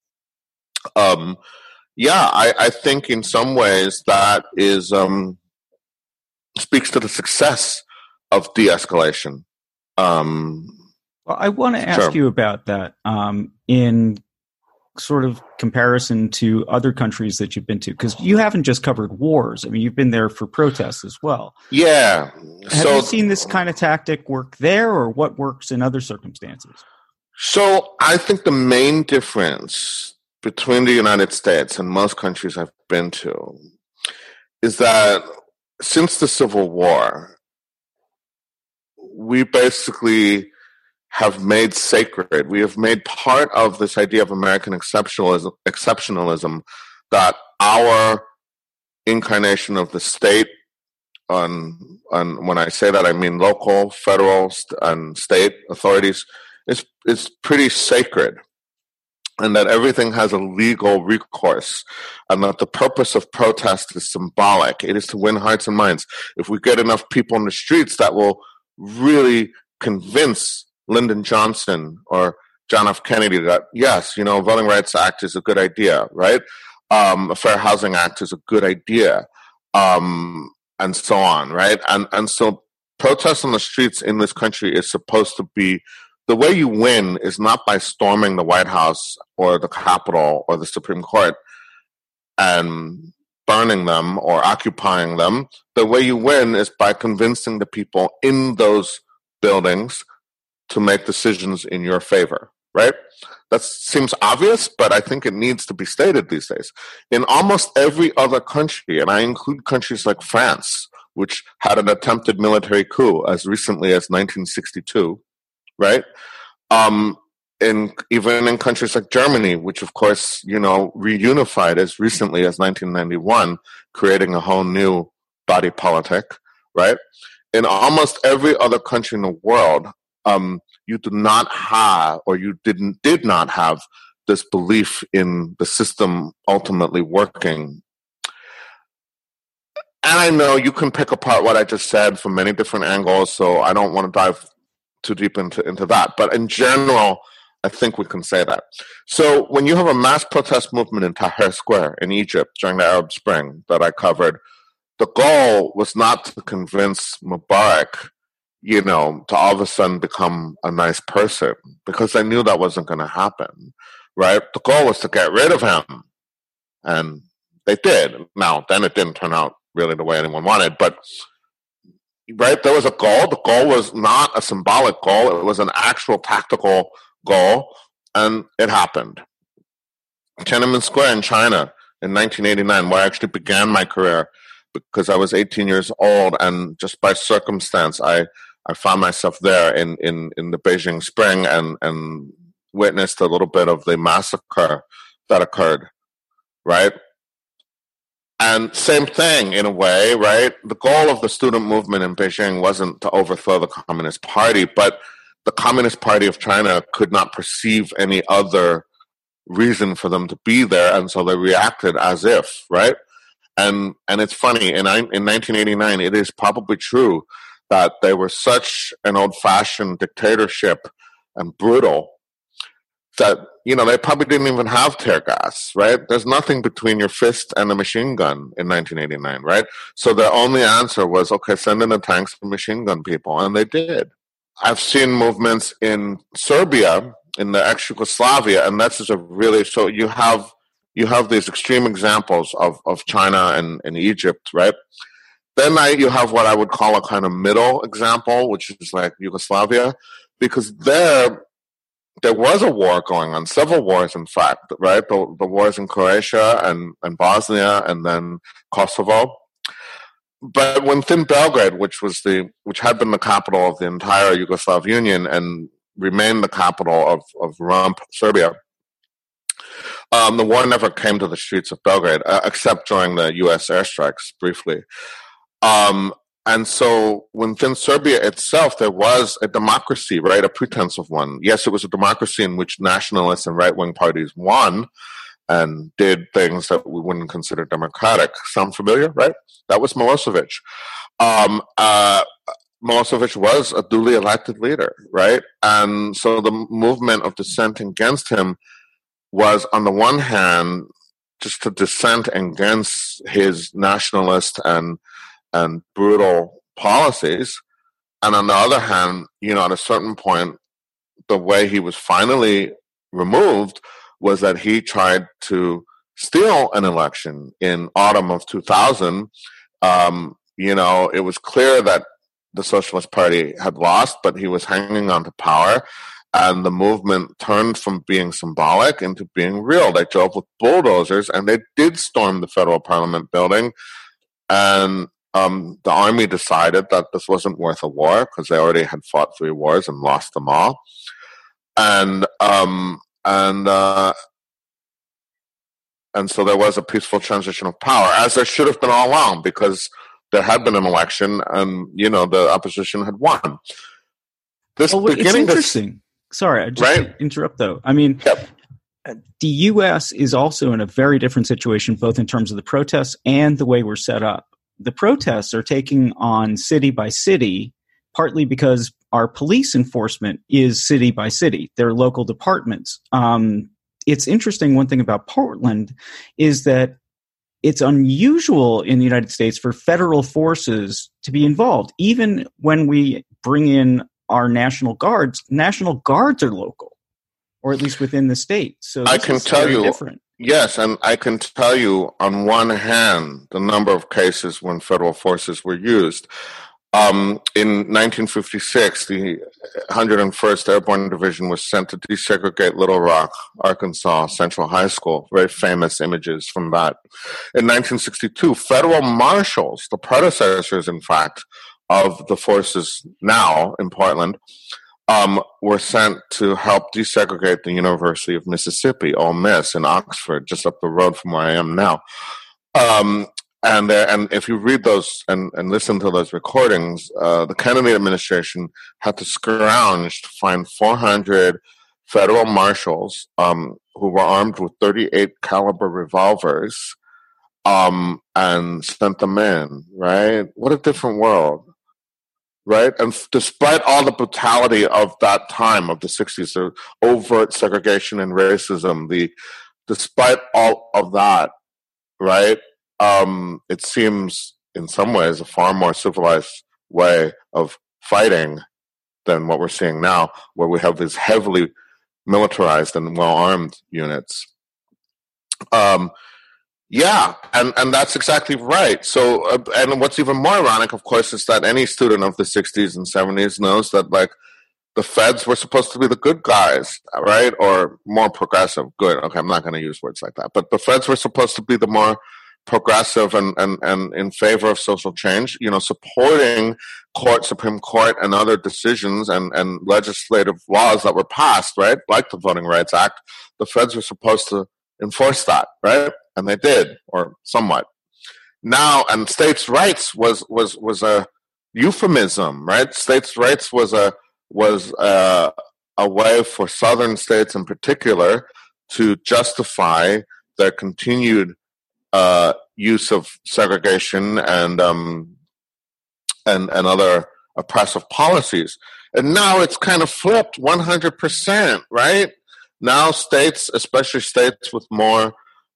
S9: I think in some ways that is speaks to the success of de-escalation.
S6: Well, I want to ask you about that in sort of comparison to other countries that you've been to, because you haven't just covered wars. I mean, you've been there for protests as well.
S9: Yeah.
S6: Have you seen this kind of tactic work there, or what works in other circumstances?
S9: So I think the main difference between the United States and most countries I've been to is that since the Civil War, we basically have made sacred, we have made part of this idea of American exceptionalism that our incarnation of the state, and when I say that, I mean local, federal, and state authorities, is pretty sacred. And that everything has a legal recourse, and that the purpose of protest is symbolic. It is to win hearts and minds. If we get enough people in the streets, that will really convince Lyndon Johnson or John F. Kennedy that, yes, Voting Rights Act is a good idea, right? A Fair Housing Act is a good idea, and so on, right? And so protests on the streets in this country is supposed to be, the way you win is not by storming the White House or the Capitol or the Supreme Court and burning them or occupying them. The way you win is by convincing the people in those buildings to make decisions in your favor, right? That seems obvious, but I think it needs to be stated these days. In almost every other country, and I include countries like France, which had an attempted military coup as recently as 1962, right? Even in countries like Germany, which of course, reunified as recently as 1991, creating a whole new body politic, right? In almost every other country in the world, you do not have, or you did not have this belief in the system ultimately working. And I know you can pick apart what I just said from many different angles, so I don't want to dive too deep into that. But in general, I think we can say that. So when you have a mass protest movement in Tahrir Square in Egypt during the Arab Spring that I covered, the goal was not to convince Mubarak, to all of a sudden become a nice person, because I knew that wasn't going to happen, right? The goal was to get rid of him. And they did. Now, then it didn't turn out really the way anyone wanted, but right, there was a goal. The goal was not a symbolic goal. It was an actual tactical goal, and it happened. Tiananmen Square in China in 1989, where I actually began my career, because I was 18 years old, and just by circumstance, I found myself there in the Beijing Spring and witnessed a little bit of the massacre that occurred, right? And same thing in a way, right? The goal of the student movement in Beijing wasn't to overthrow the Communist Party, but the Communist Party of China could not perceive any other reason for them to be there, and so they reacted as if, right? And it's funny, in 1989, it is probably true that they were such an old-fashioned dictatorship and brutal that, they probably didn't even have tear gas, right? There's nothing between your fist and a machine gun in 1989, right? So their only answer was, okay, send in the tanks and machine gun people, and they did. I've seen movements in Serbia, in the ex-Yugoslavia, and that's just so you have these extreme examples of China and Egypt, right? Then you have what I would call a kind of middle example, which is like Yugoslavia, because there was a war going on, several wars, in fact, right? The wars in Croatia and Bosnia and then Kosovo. But within Belgrade, which had been the capital of the entire Yugoslav Union and remained the capital of Rump, Serbia, the war never came to the streets of Belgrade, except during the U.S. airstrikes briefly. And so within Serbia itself, there was a democracy, right? A pretense of one. Yes, it was a democracy in which nationalists and right-wing parties won and did things that we wouldn't consider democratic. Sound familiar, right? That was Milosevic. Milosevic was a duly elected leader, right? And so the movement of dissent against him was, on the one hand, just to dissent against his nationalist and brutal policies. And on the other hand, at a certain point, the way he was finally removed was that he tried to steal an election in autumn of 2000. It was clear that the Socialist Party had lost, but he was hanging on to power. And the movement turned from being symbolic into being real. They drove with bulldozers and they did storm the federal parliament building. And the army decided that this wasn't worth a war because they already had fought 3 wars and lost them all. And so there was a peaceful transition of power, as there should have been all along, because there had been an election and, the opposition had won.
S6: It's interesting. Sorry, I just interrupt though. I mean, the U.S. is also in a very different situation, both in terms of the protests and the way we're set up. The protests are taking on city by city, partly because our police enforcement is city by city. They're local departments. It's interesting, one thing about Portland is that it's unusual in the United States for federal forces to be involved. Even when we bring in our National Guards are local, or at least within the state. So
S9: I can tell you,
S6: different.
S9: Yes, and I can tell you on one hand the number of cases when federal forces were used. In 1956, the 101st Airborne Division was sent to desegregate Little Rock, Arkansas Central High School. Very famous images from that. In 1962, federal marshals, the predecessors, in fact, of the forces now in Portland, were sent to help desegregate the University of Mississippi, Ole Miss, in Oxford, just up the road from where I am now. And if you read those and listen to those recordings, the Kennedy administration had to scrounge to find 400 federal marshals who were armed with .38 caliber revolvers and sent them in, right? What a different world, right? And despite all the brutality of that time, of the 60s, the overt segregation and racism, despite all of that, right? It seems in some ways a far more civilized way of fighting than what we're seeing now, where we have these heavily militarized and well-armed units. And that's exactly right. So, and what's even more ironic, of course, is that any student of the 60s and 70s knows that, like, the feds were supposed to be the good guys, right? Or more progressive. Good. Okay, I'm not going to use words like that. But the feds were supposed to be the more progressive and in favor of social change, supporting Supreme Court and other decisions and legislative laws that were passed, right? Like the Voting Rights Act. The feds were supposed to enforce that, right? And they did, or somewhat. Now, and states' rights was a euphemism, right? States' rights was a way for southern states in particular to justify their continued use of segregation and other oppressive policies. And now it's kind of flipped 100%, right? now states, especially states with more,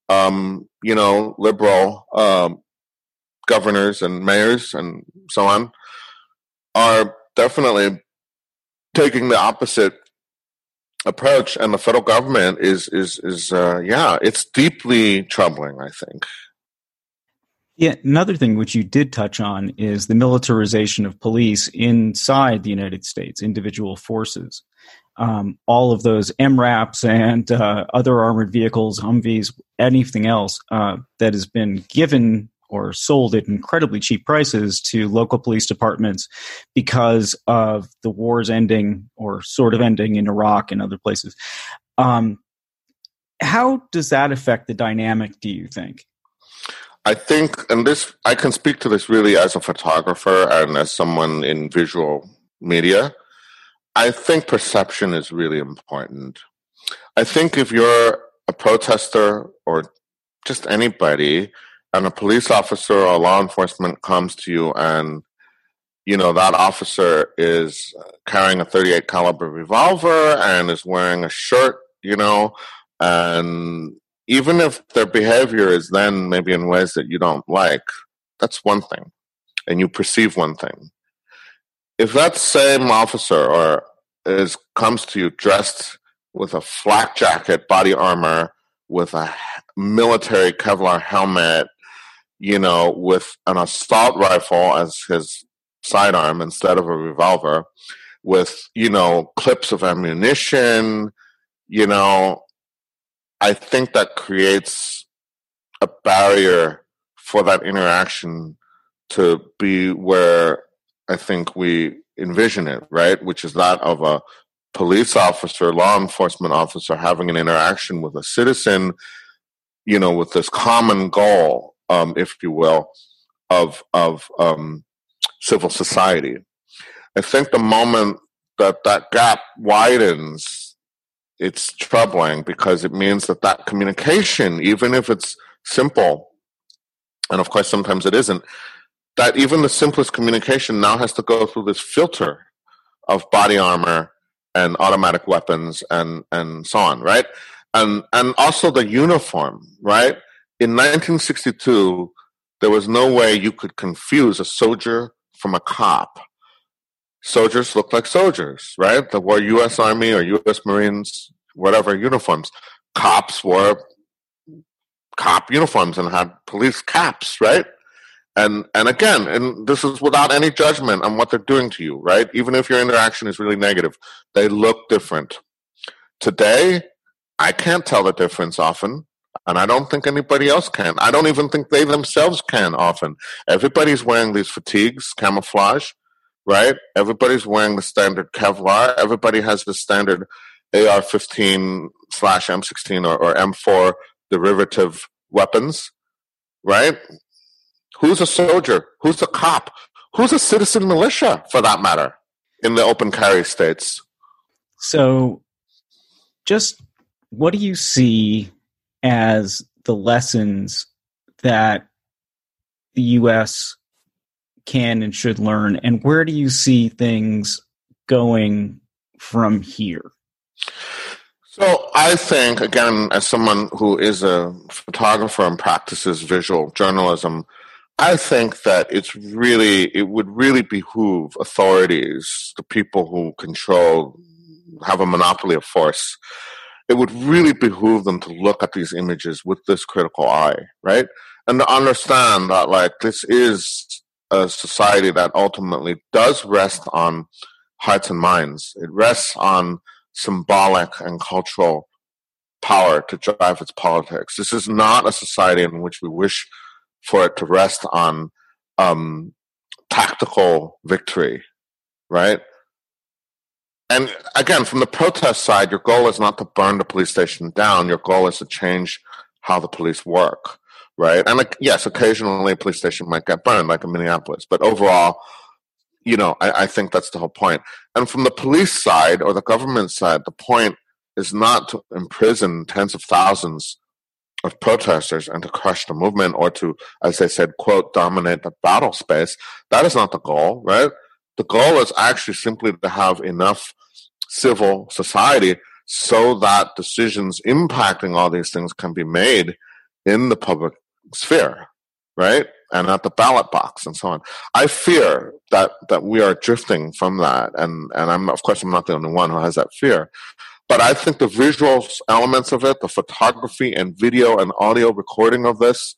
S9: liberal governors and mayors and so on, are definitely taking the opposite approach, and the federal government is it's deeply troubling, I think.
S6: Yeah, another thing which you did touch on is the militarization of police inside the United States, individual forces. All of those MRAPs and other armored vehicles, Humvees, anything else that has been given or sold at incredibly cheap prices to local police departments because of the wars ending or sort of ending in Iraq and other places. How does that affect the dynamic, do you think?
S9: I think, and this, I can speak to this really as a photographer and as someone in visual media. I think perception is really important. I think if you're a protester or just anybody, and a police officer or law enforcement comes to you and, that officer is carrying a .38 caliber revolver and is wearing a shirt, and even if their behavior is then maybe in ways that you don't like, that's one thing, and you perceive one thing. If that same officer comes to you dressed with a flak jacket, body armor, with a military Kevlar helmet, with an assault rifle as his sidearm instead of a revolver, with, clips of ammunition, I think that creates a barrier for that interaction to be where I think we envision it, right? Which is that of a police officer, law enforcement officer having an interaction with a citizen, with this common goal, if you will, of civil society. I think the moment that gap widens, it's troubling because it means that communication, even if it's simple, and of course sometimes it isn't, that even the simplest communication now has to go through this filter of body armor and automatic weapons and so on, right? And also the uniform, right? In 1962, there was no way you could confuse a soldier from a cop. Soldiers looked like soldiers, right? They wore U.S. Army or U.S. Marines, whatever uniforms. Cops wore cop uniforms and had police caps, right? And again, and this is without any judgment on what they're doing to you, right? Even if your interaction is really negative, they look different. Today, I can't tell the difference often, and I don't think anybody else can. I don't even think they themselves can often. Everybody's wearing these fatigues, camouflage, right? Everybody's wearing the standard Kevlar. Everybody has the standard AR-15/M16 or M4 derivative weapons, right? Who's a soldier? Who's a cop? Who's a citizen militia, for that matter, in the open carry states?
S6: So just what do you see as the lessons that the U.S. can and should learn, and where do you see things going from here?
S9: So I think, again, as someone who is a photographer and practices visual journalism, I think that it would really behoove authorities, the people who have a monopoly of force, it would really behoove them to look at these images with this critical eye, right? And to understand that, this is a society that ultimately does rest on hearts and minds. It rests on symbolic and cultural power to drive its politics. This is not a society in which we wish for it to rest on tactical victory, right? And again, from the protest side, your goal is not to burn the police station down. Your goal is to change how the police work, right? And yes, occasionally a police station might get burned, like in Minneapolis. But overall, I think that's the whole point. And from the police side or the government side, the point is not to imprison tens of thousands of protesters and to crush the movement or to, as they said, quote, dominate the battle space. That is not the goal, right? The goal is actually simply to have enough civil society so that decisions impacting all these things can be made in the public sphere, right? And at the ballot box and so on. I fear that we are drifting from that. And I'm not the only one who has that fear. But I think the visual elements of it, the photography and video and audio recording of this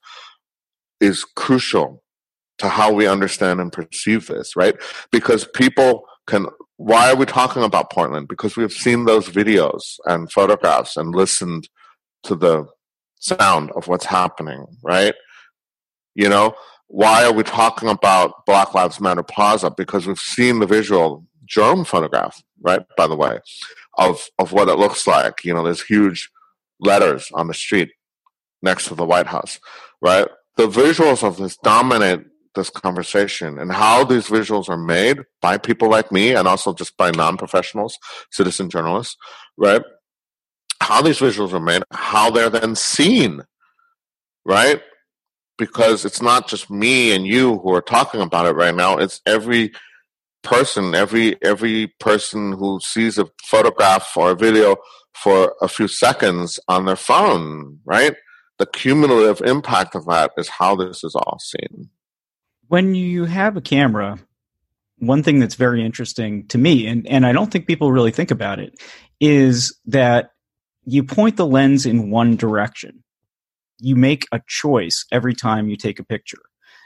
S9: is crucial to how we understand and perceive this, right? Because people can, why are we talking about Portland? Because we've seen those videos and photographs and listened to the sound of what's happening, right? You know, why are we talking about Black Lives Matter Plaza? Because we've seen the visual drone photograph, right, by the way, of what it looks like. You know, there's huge letters on the street next to the White House, right? The visuals of this dominate this conversation, and how these visuals are made by people like me and also just by non-professionals, citizen journalists, right? How these visuals are made, how they're then seen, right? Because it's not just me and you who are talking about it right now. It's every person, every person who sees a photograph or a video for a few seconds on their phone, right? The cumulative impact of that is how this is all seen.
S6: When you have a camera, one thing that's very interesting to me, and I don't think people really think about it, is that you point the lens in one direction. You make a choice every time you take a picture.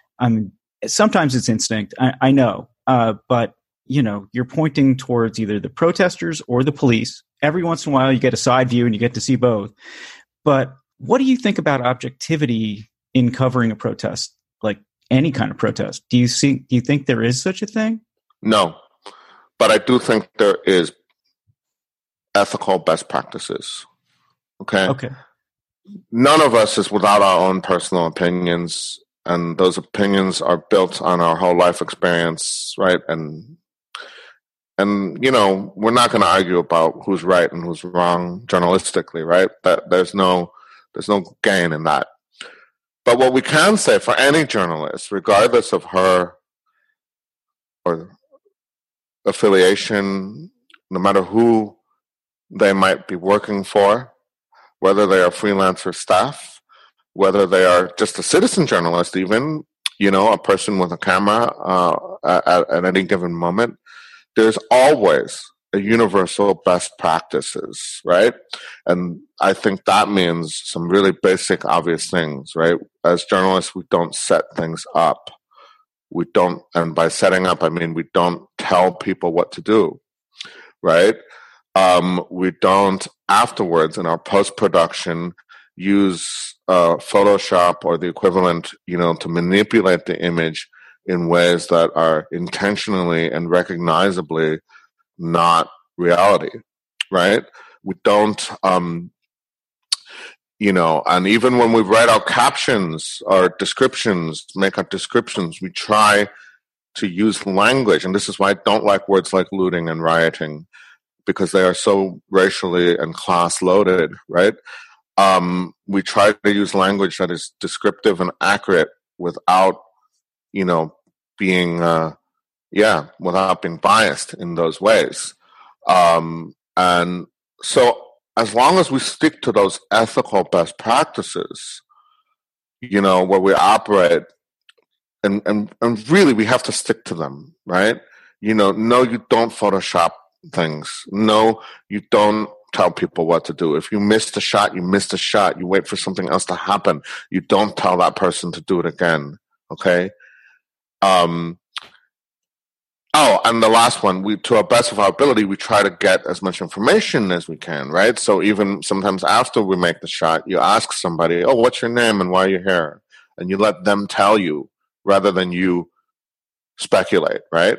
S6: Sometimes it's instinct, I know, but you know, you're pointing towards either the protesters or the police. Every once in a while, you get a side view and you get to see both. But what do you think about objectivity in covering a protest, like any kind of protest? Do you think there is such a thing?
S9: No, but I do think there is ethical best practices. Okay. None of us is without our own personal opinions, and those opinions are built on our whole life experience, right? And you know, we're not going to argue about who's right and who's wrong journalistically, right? That there's no gain in that. But what we can say for any journalist, regardless of her or affiliation, no matter who they might be working for, whether they are freelancer staff, whether they are just a citizen journalist, even, you know, a person with a camera at any given moment, there's always a universal best practices, right? And I think that means some really basic, obvious things, right? As journalists, we don't set things up. We don't, and by setting up, I mean we don't tell people what to do, right? We don't afterwards in our post-production use Photoshop or the equivalent, you know, to manipulate the image in ways that are intentionally and recognizably not reality, right? We don't, you know, and even when we write our captions or descriptions, make our descriptions, we try to use language. And this is why I don't like words like looting and rioting, because they are so racially and class loaded, right? We try to use language that is descriptive and accurate without, you know, being, without being biased in those ways. And so as long as we stick to those ethical best practices, you know, where we operate, and really we have to stick to them, right? You know, no, you don't Photoshop things. No, you don't tell people what to do. If you missed a shot, you missed a shot. You wait for something else to happen. You don't tell that person to do it again. Okay? And the last one, to our best of our ability, we try to get as much information as we can, right? So even sometimes after we make the shot, you ask somebody, oh, what's your name and why are you here? And you let them tell you rather than you speculate, right?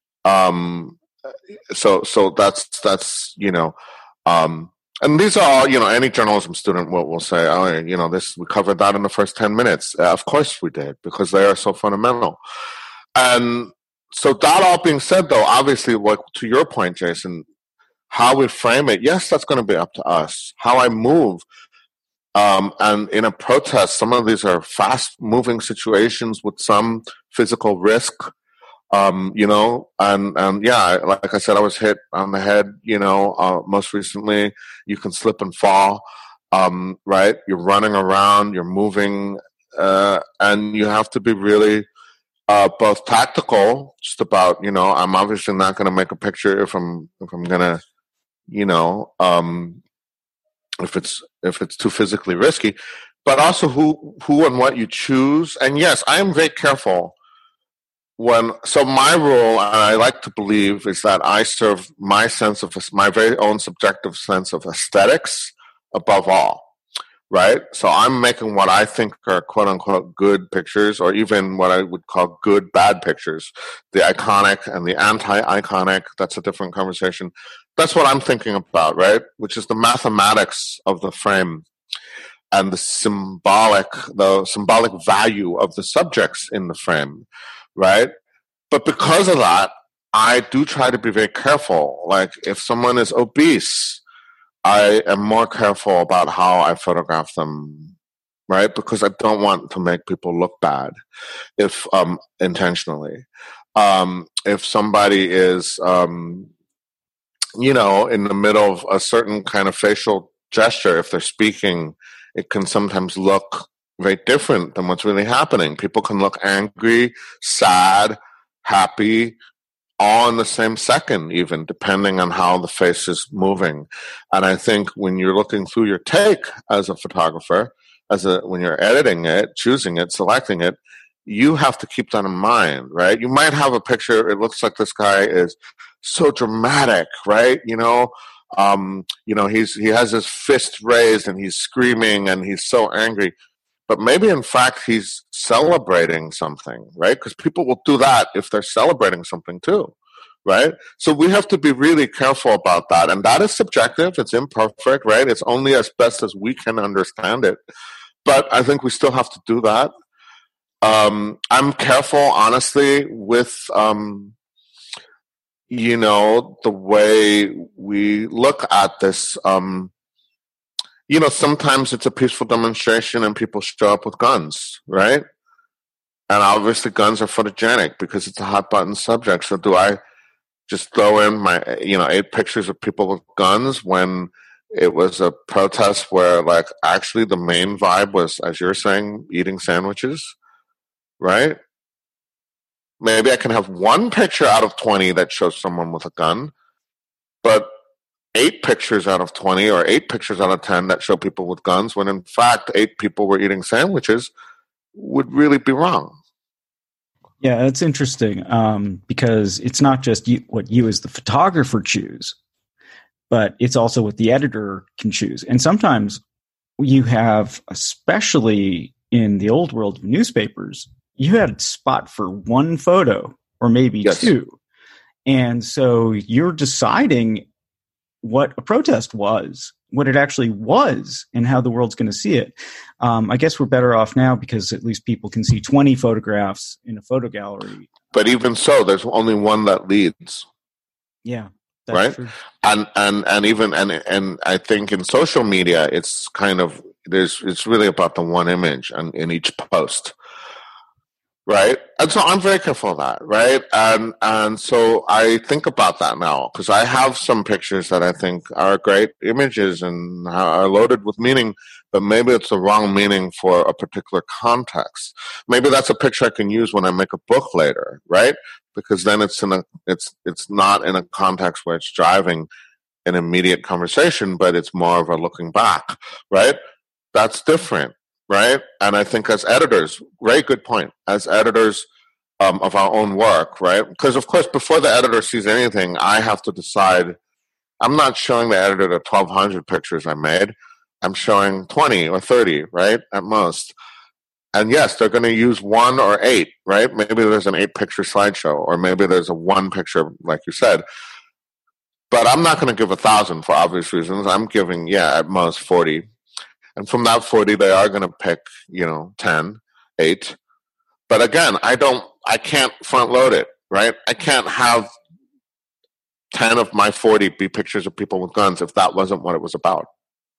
S9: So that's, you know, and these are all, you know, any journalism student will say, oh, you know, we covered that in the first 10 minutes. Of course we did, because they are so fundamental. And so that all being said, though, obviously, like to your point, Jason, how we frame it, yes, that's going to be up to us. How I move, and in a protest, some of these are fast-moving situations with some physical risk. You know, and yeah, like I said, I was hit on the head, you know, most recently. You can slip and fall, right? You're running around, you're moving, and you have to be really both tactical, just about, you know, I'm obviously not going to make a picture if I'm going to, you know, if it's too physically risky, but also who and what you choose. And yes, I am very careful. So my rule, and I like to believe, is that I serve my very own subjective sense of aesthetics above all, right? So I'm making what I think are quote unquote good pictures, or even what I would call good bad pictures, the iconic and the anti-iconic. That's a different conversation. That's what I'm thinking about, right? Which is the mathematics of the frame and the symbolic value of the subjects in the frame. Right? But because of that, I do try to be very careful. Like, if someone is obese, I am more careful about how I photograph them, right? Because I don't want to make people look bad, if intentionally. If somebody is, you know, in the middle of a certain kind of facial gesture, if they're speaking, it can sometimes look very different than what's really happening. People can look angry, sad, happy, all in the same second, even depending on how the face is moving. And I think when you're looking through your take as a photographer, when you're editing it, choosing it, selecting it, you have to keep that in mind, right? You might have a picture, it looks like this guy is so dramatic, right? You know, he has his fist raised and he's screaming and he's so angry. But maybe, in fact, he's celebrating something, right? Because people will do that if they're celebrating something too, right? So we have to be really careful about that. And that is subjective. It's imperfect, right? It's only as best as we can understand it. But I think we still have to do that. I'm careful, honestly, with, you know, the way we look at this. You know, sometimes it's a peaceful demonstration and people show up with guns, right? And obviously guns are photogenic because it's a hot button subject. So do I just throw in my, 8 pictures of people with guns when it was a protest where, like, actually the main vibe was, as you're saying, eating sandwiches, right? Maybe I can have 1 picture out of 20 that shows someone with a gun, but 8 pictures out of 20 or 8 pictures out of 10 that show people with guns, when in fact 8 people were eating sandwiches, would really be wrong.
S6: Yeah, that's interesting, because it's not just what you as the photographer choose, but it's also what the editor can choose. And sometimes you have, especially in the old world of newspapers, you had a spot for 1 photo or maybe 2. And so you're deciding what a protest was, what it actually was, and how the world's going to see it. I guess we're better off now because at least people can see 20 photographs in a photo gallery.
S9: But even so, there's only one that leads.
S6: Yeah, that's
S9: right.
S6: True.
S9: And I think in social media, it's kind of it's really about the one image in each post. Right. And so I'm very careful of that. Right. And so I think about that now because I have some pictures that I think are great images and are loaded with meaning, but maybe it's the wrong meaning for a particular context. Maybe that's a picture I can use when I make a book later. Right. Because then it's not in a context where it's driving an immediate conversation, but it's more of a looking back. Right. That's different. Right. And I think as editors, very good point, as editors of our own work, right? Because, of course, before the editor sees anything, I have to decide. I'm not showing the editor the 1,200 pictures I made. I'm showing 20 or 30, right, at most. And, yes, they're going to use 1 or 8, right? Maybe there's an 8-picture slideshow, or maybe there's a 1-picture, like you said. But I'm not going to give 1,000 for obvious reasons. I'm giving, at most 40. And from that 40, they are going to pick, 10, 8. But again, I can't front load it, right? I can't have 10 of my 40 be pictures of people with guns if that wasn't what it was about.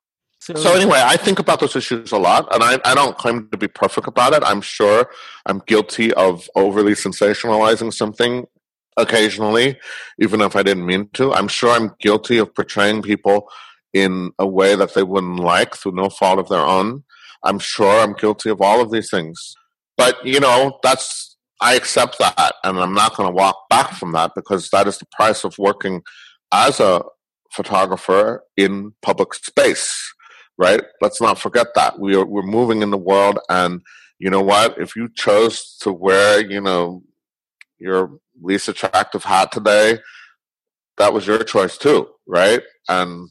S9: So anyway, I think about those issues a lot, and I don't claim to be perfect about it. I'm sure I'm guilty of overly sensationalizing something occasionally, even if I didn't mean to. I'm sure I'm guilty of portraying people in a way that they wouldn't like through no fault of their own. I'm sure I'm guilty of all of these things. But, I accept that, and I'm not going to walk back from that, because that is the price of working as a photographer in public space, right? Let's not forget that. We're moving in the world, and you know what? If you chose to wear, your least attractive hat today, that was your choice too, right? And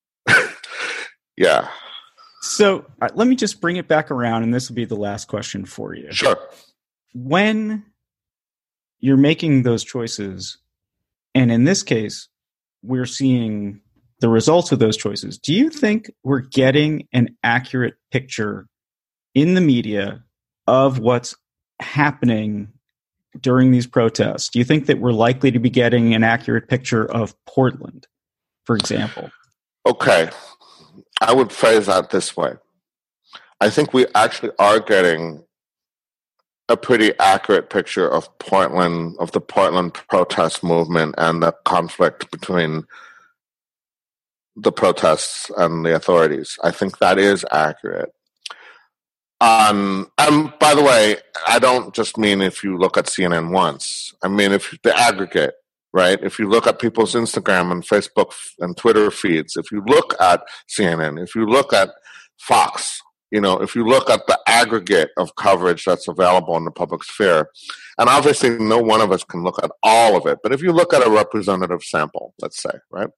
S9: yeah.
S6: So let me just bring it back around, and this will be the last question for you.
S9: Sure.
S6: When you're making those choices, and in this case, we're seeing the results of those choices, do you think we're getting an accurate picture in the media of what's happening during these protests? Do you think that we're likely to be getting an accurate picture of Portland, for example?
S9: Okay. I would phrase that this way. I think we actually are getting a pretty accurate picture of Portland, of the Portland protest movement and the conflict between the protests and the authorities. I think that is accurate. And by the way, I don't just mean if you look at CNN once. I mean if the aggregate, right? If you look at people's Instagram and Facebook and Twitter feeds, if you look at CNN, if you look at Fox, if you look at the aggregate of coverage that's available in the public sphere, and obviously no one of us can look at all of it, but if you look at a representative sample, let's say, right?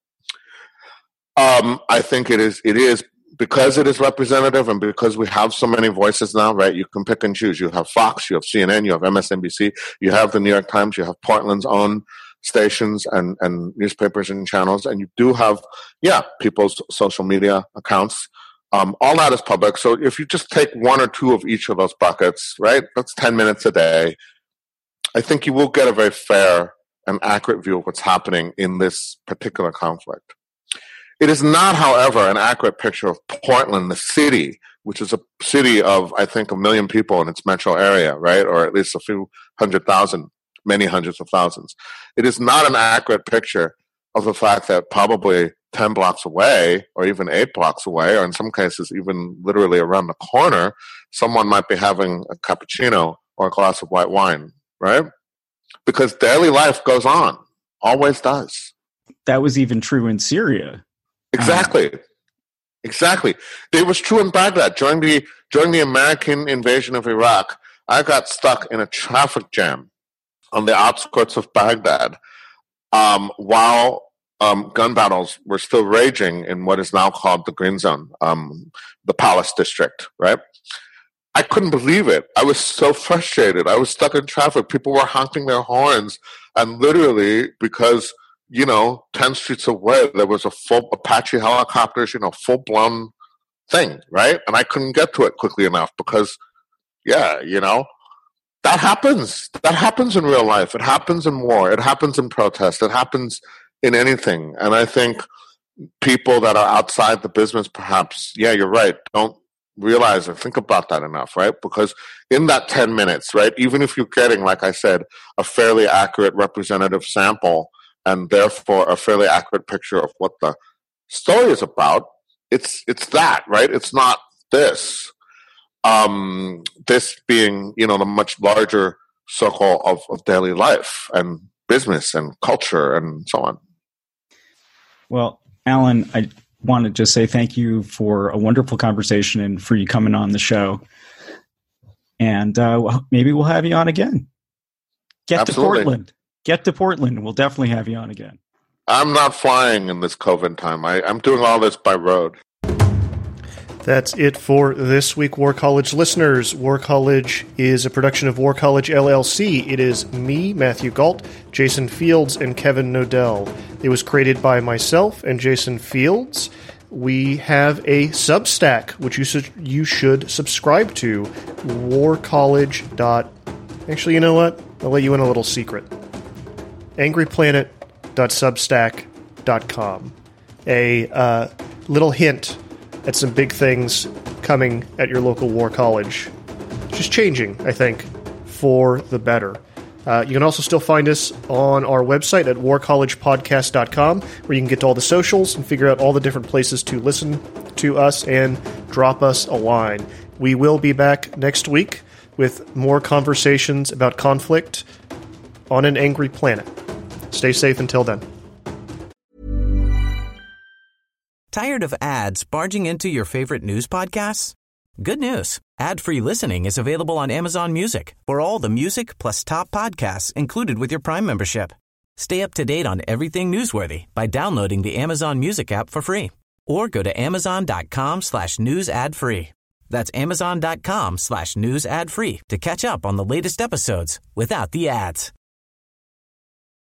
S9: I think it is because it is representative, and because we have so many voices now, right? You can pick and choose. You have Fox, you have CNN, you have MSNBC, you have the New York Times, you have Portland's own stations and newspapers and channels, and you do have, people's social media accounts. All that is public. So if you just take one or two of each of those buckets, right, that's 10 minutes a day, I think you will get a very fair and accurate view of what's happening in this particular conflict. It is not, however, an accurate picture of Portland, the city, which is a city of, I think, 1 million people in its metro area, right? Or at least a few 100,000, many hundreds of thousands. It is not an accurate picture of the fact that probably 10 blocks away, or even 8 blocks away, or in some cases even literally around the corner, someone might be having a cappuccino or a glass of white wine, right? Because daily life goes on, always does.
S6: That was even true in Syria.
S9: Exactly. It was true in Baghdad. During the American invasion of Iraq, I got stuck in a traffic jam on the outskirts of Baghdad while gun battles were still raging in what is now called the Green Zone, the Palace District, right? I couldn't believe it. I was so frustrated. I was stuck in traffic. People were honking their horns, and literally, because 10 streets away, there was a full Apache helicopters, full-blown thing, right? And I couldn't get to it quickly enough because, that happens. That happens in real life. It happens in war. It happens in protest. It happens in anything. And I think people that are outside the business, perhaps, you're right, don't realize or think about that enough, right? Because in that 10 minutes, right, even if you're getting, like I said, a fairly accurate representative sample, and therefore a fairly accurate picture of what the story is about, it's that, right? It's not this. This being, the much larger circle of daily life and business and culture and so on.
S6: Well, Alan, I want to just say thank you for a wonderful conversation and for you coming on the show. And maybe we'll have you on again.
S9: Absolutely.
S6: Get to Portland. We'll definitely have you on again.
S9: I'm not flying in this COVID time. I'm doing all this by road.
S5: That's it for this week, War College listeners. War College is a production of War College LLC. It is me, Matthew Galt, Jason Fields, and Kevin Nodell. It was created by myself and Jason Fields. We have a Substack, which you should subscribe to, warcollege. Actually, you know what? I'll let you in a little secret. angryplanet.substack.com. A little hint at some big things coming at your local war college. Just changing, I think, for the better. You can also still find us on our website at warcollegepodcast.com, where you can get to all the socials and figure out all the different places to listen to us and drop us a line. We will be back next week with more conversations about conflict on an angry planet. Stay safe until then.
S2: Tired of ads barging into your favorite news podcasts? Good news. Ad-free listening is available on Amazon Music for all the music plus top podcasts included with your Prime membership. Stay up to date on everything newsworthy by downloading the Amazon Music app for free or go to amazon.com/news ad free. That's amazon.com/news ad free to catch up on the latest episodes without the ads.